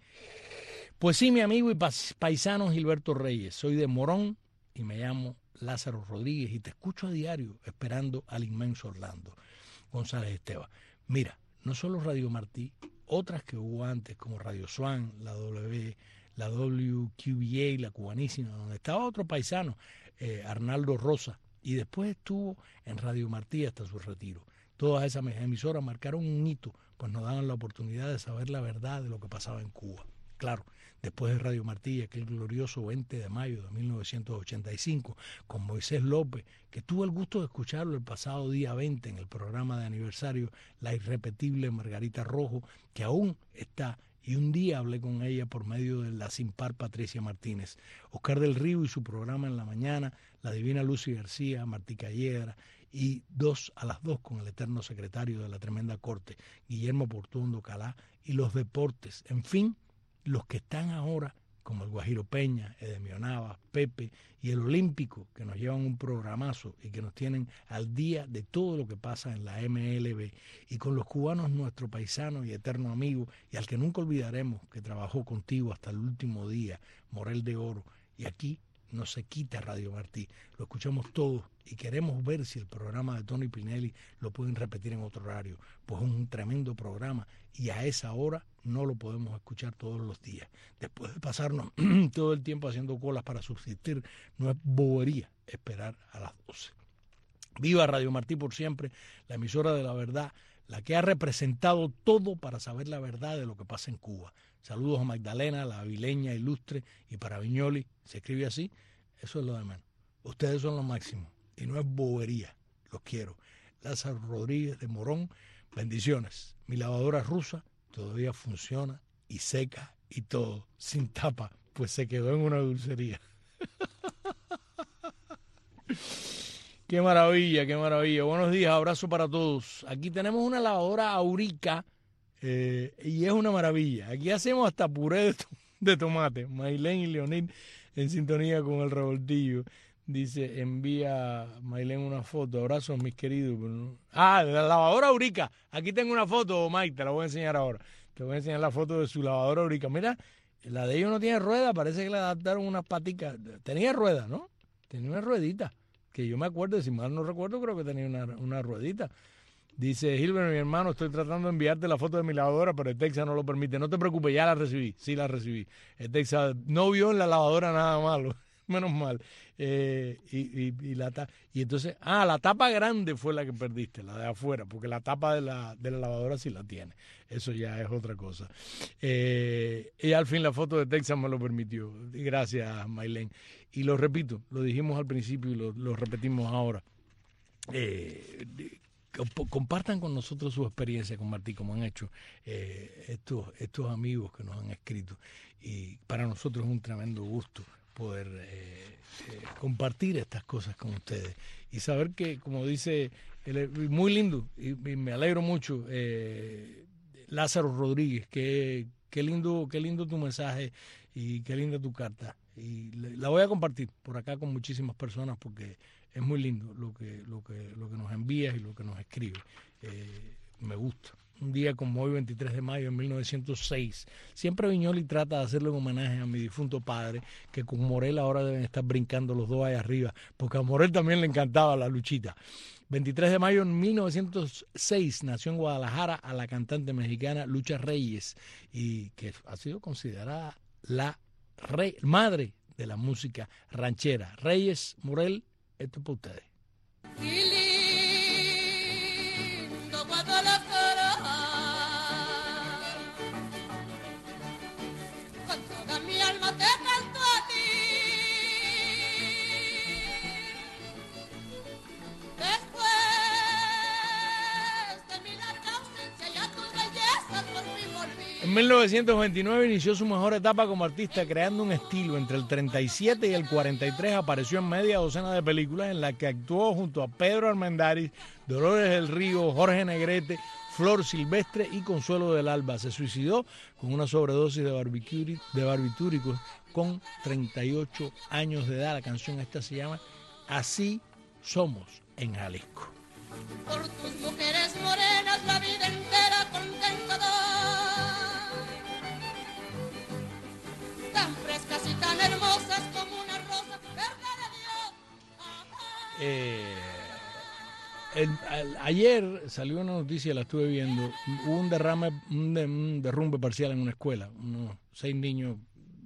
Pues sí, mi amigo y paisano Gilberto Reyes, soy de Morón y me llamo Lázaro Rodríguez y te escucho a diario esperando al inmenso Orlando González Esteban. Mira, no solo Radio Martí, otras que hubo antes como Radio Swan, la W, la W Q B A, la Cubanísima, donde estaba otro paisano, eh, Arnaldo Rosa, y después estuvo en Radio Martí hasta su retiro. Todas esas emisoras marcaron un hito, pues nos daban la oportunidad de saber la verdad de lo que pasaba en Cuba. Claro, después de Radio Martí, aquel glorioso veinte de mayo de mil novecientos ochenta y cinco, con Moisés López, que tuve el gusto de escucharlo el pasado día veinte en el programa de aniversario, la irrepetible Margarita Rojo, que aún está, y un día hablé con ella por medio de la sin par Patricia Martínez, Oscar del Río y su programa en la mañana, la divina Lucy García, Martí Callegra, y dos a las dos con el eterno secretario de la tremenda corte, Guillermo Portuondo Calá, y los deportes, en fin, los que están ahora, como el Guajiro Peña, Edemio Navas, Pepe y el Olímpico, que nos llevan un programazo y que nos tienen al día de todo lo que pasa en la M L B, y con los cubanos, nuestro paisano y eterno amigo, y al que nunca olvidaremos, que trabajó contigo hasta el último día, Morel de Oro, y aquí no se quita Radio Martí, lo escuchamos todos y queremos ver si el programa de Tony Pinelli lo pueden repetir en otro horario, pues es un tremendo programa y a esa hora no lo podemos escuchar todos los días. Después de pasarnos todo el tiempo haciendo colas para subsistir, no es bobería esperar a las doce. Viva Radio Martí por siempre, la emisora de la verdad, la que ha representado todo para saber la verdad de lo que pasa en Cuba. Saludos a Magdalena, la avileña ilustre, y para Viñoli, se escribe así, eso es lo de menos. Ustedes son los máximos, y no es bobería, los quiero. Lázaro Rodríguez de Morón, bendiciones. Mi lavadora rusa todavía funciona y seca y todo, sin tapa, pues se quedó en una dulcería. Qué maravilla, qué maravilla. Buenos días, abrazo para todos. Aquí tenemos una lavadora Aurica eh, y es una maravilla. Aquí hacemos hasta puré de, to de tomate. Mailén y Leonid en sintonía con el revoltillo. Dice, envía Mailén una foto. Abrazos, mis queridos. Ah, de la lavadora Aurica. Aquí tengo una foto, Mike, te la voy a enseñar ahora. Te voy a enseñar la foto de su lavadora Aurica. Mira, la de ellos no tiene rueda, parece que le adaptaron unas paticas. Tenía rueda, ¿no? Tenía una ruedita. Que yo me acuerdo, si mal no recuerdo, creo que tenía una, una ruedita. Dice, Gilbert, mi hermano, estoy tratando de enviarte la foto de mi lavadora, pero el Texas no lo permite. No te preocupes, ya la recibí, sí la recibí. El Texas no vio en la lavadora nada malo, menos mal. Eh, y, y, y, la ta y entonces, ah, la tapa grande fue la que perdiste, la de afuera, porque la tapa de la, de la lavadora sí la tiene. Eso ya es otra cosa. Eh, y al fin la foto de Texas me lo permitió. Gracias, Mailén. Y lo repito, lo dijimos al principio y lo, lo repetimos ahora. Eh, compartan con nosotros su experiencia con Martí, como han hecho eh, estos, estos amigos que nos han escrito. Y para nosotros es un tremendo gusto poder eh, eh, compartir estas cosas con ustedes. Y saber que, como dice, él, muy lindo, y, y me alegro mucho, eh, Lázaro Rodríguez, que qué lindo, qué lindo tu mensaje y qué linda tu carta. Y la voy a compartir por acá con muchísimas personas porque es muy lindo lo que, lo que, lo que nos envías y lo que nos escribe. Eh, me gusta, un día como hoy, veintitrés de mayo de mil novecientos seis. Siempre Viñoli trata de hacerle un homenaje a mi difunto padre, que con Morel ahora deben estar brincando los dos allá arriba, porque a Morel también le encantaba la luchita. veintitrés de mayo de mil novecientos seis nació en Guadalajara a la cantante mexicana Lucha Reyes, y que ha sido considerada la rey, madre de la música ranchera. Reyes, Morel, esto es para ustedes. En mil novecientos veintinueve inició su mejor etapa como artista creando un estilo. Entre el treinta y siete y el cuarenta y tres apareció en media docena de películas en las que actuó junto a Pedro Armendáriz, Dolores del Río, Jorge Negrete, Flor Silvestre y Consuelo del Alba. Se suicidó con una sobredosis de, barbitúricos, de barbitúricos con treinta y ocho años de edad. La canción esta se llama Así Somos en Jalisco. Por tus mujeres morenas la vida entera contentador, tan frescas y tan hermosas como una rosa verde de Dios. Eh, el, el, ayer salió una noticia, la estuve viendo, hubo un derrame, un, de, un derrumbe parcial en una escuela, unos seis niños,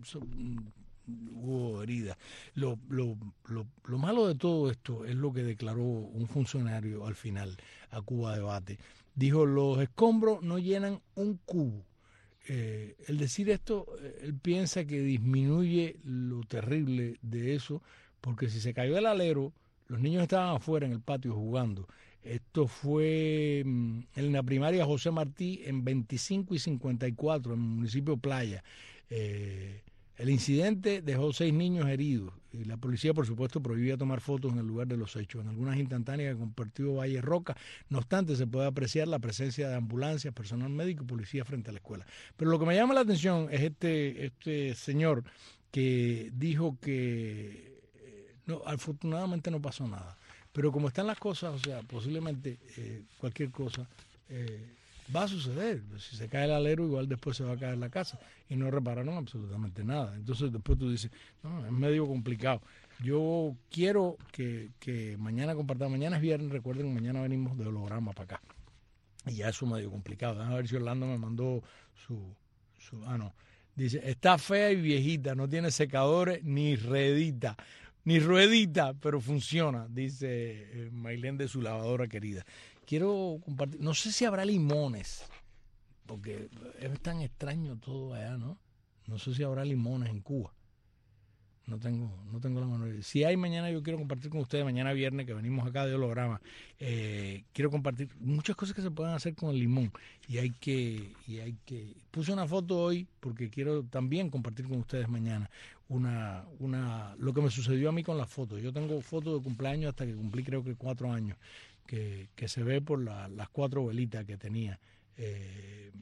hubo heridas. Lo, lo, lo, lo malo de todo esto es lo que declaró un funcionario al final a Cuba Debate. Dijo, los escombros no llenan un cubo. Eh, el decir esto, él piensa que disminuye lo terrible de eso, porque si se cayó el alero, los niños estaban afuera en el patio jugando. Esto fue en la primaria José Martí en veinticinco y cincuenta y cuatro, en el municipio Playa. Eh, El incidente dejó seis niños heridos y la policía, por supuesto, prohibía tomar fotos en el lugar de los hechos. En algunas instantáneas que compartió Valle Roca, no obstante, se puede apreciar la presencia de ambulancias, personal médico y policía frente a la escuela. Pero lo que me llama la atención es este, este señor que dijo que no, afortunadamente no pasó nada. Pero como están las cosas, o sea, posiblemente eh, cualquier cosa eh, va a suceder. Si se cae el alero, igual después se va a caer la casa. Y no repararon absolutamente nada. Entonces después tú dices, no, es medio complicado. Yo quiero que, que mañana compartamos. Mañana es viernes, recuerden, mañana venimos de holograma para acá. Y ya eso es medio complicado. Déjame ver si Orlando me mandó su, su... Ah, no. Dice, está fea y viejita, no tiene secadores ni redita. Ni ruedita, pero funciona, dice eh, Maylén de su lavadora querida. Quiero compartir, no sé si habrá limones, porque es tan extraño todo allá, ¿no? No sé si habrá limones en Cuba. No tengo, no tengo la mano. Si hay mañana, yo quiero compartir con ustedes, mañana viernes, que venimos acá de holograma, eh, quiero compartir muchas cosas que se pueden hacer con el limón. Y hay que, y hay que. Puse una foto hoy porque quiero también compartir con ustedes mañana una, una, lo que me sucedió a mí con las fotos. Yo tengo fotos de cumpleaños hasta que cumplí creo que cuatro años, que, que se ve por la, las cuatro velitas que tenía. Eh,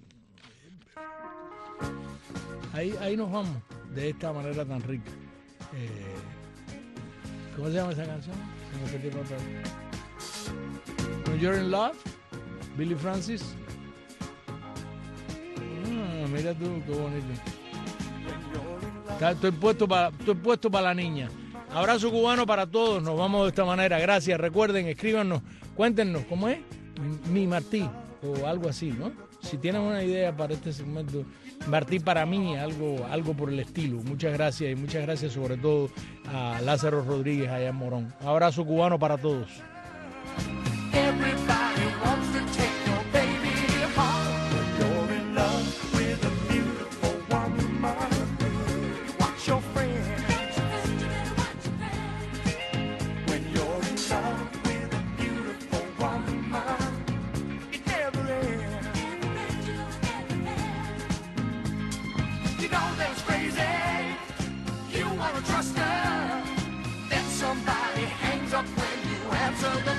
ahí, ahí nos vamos de esta manera tan rica. Eh, ¿Cómo se llama esa canción? Se me perdió otra vez. When You're in Love, Billy Francis. Ah, mira tú, qué bonito. Estoy puesto para, estoy puesto para la niña. Abrazo cubano para todos. Nos vamos de esta manera. Gracias. Recuerden, escríbanos, cuéntenos cómo es mi Martí o algo así, ¿no? Si tienen una idea para este segmento, Martí para mí, algo, algo por el estilo. Muchas gracias y muchas gracias sobre todo a Lázaro Rodríguez allá en Morón. Abrazo cubano para todos. Trust her, then somebody hangs up when you answer the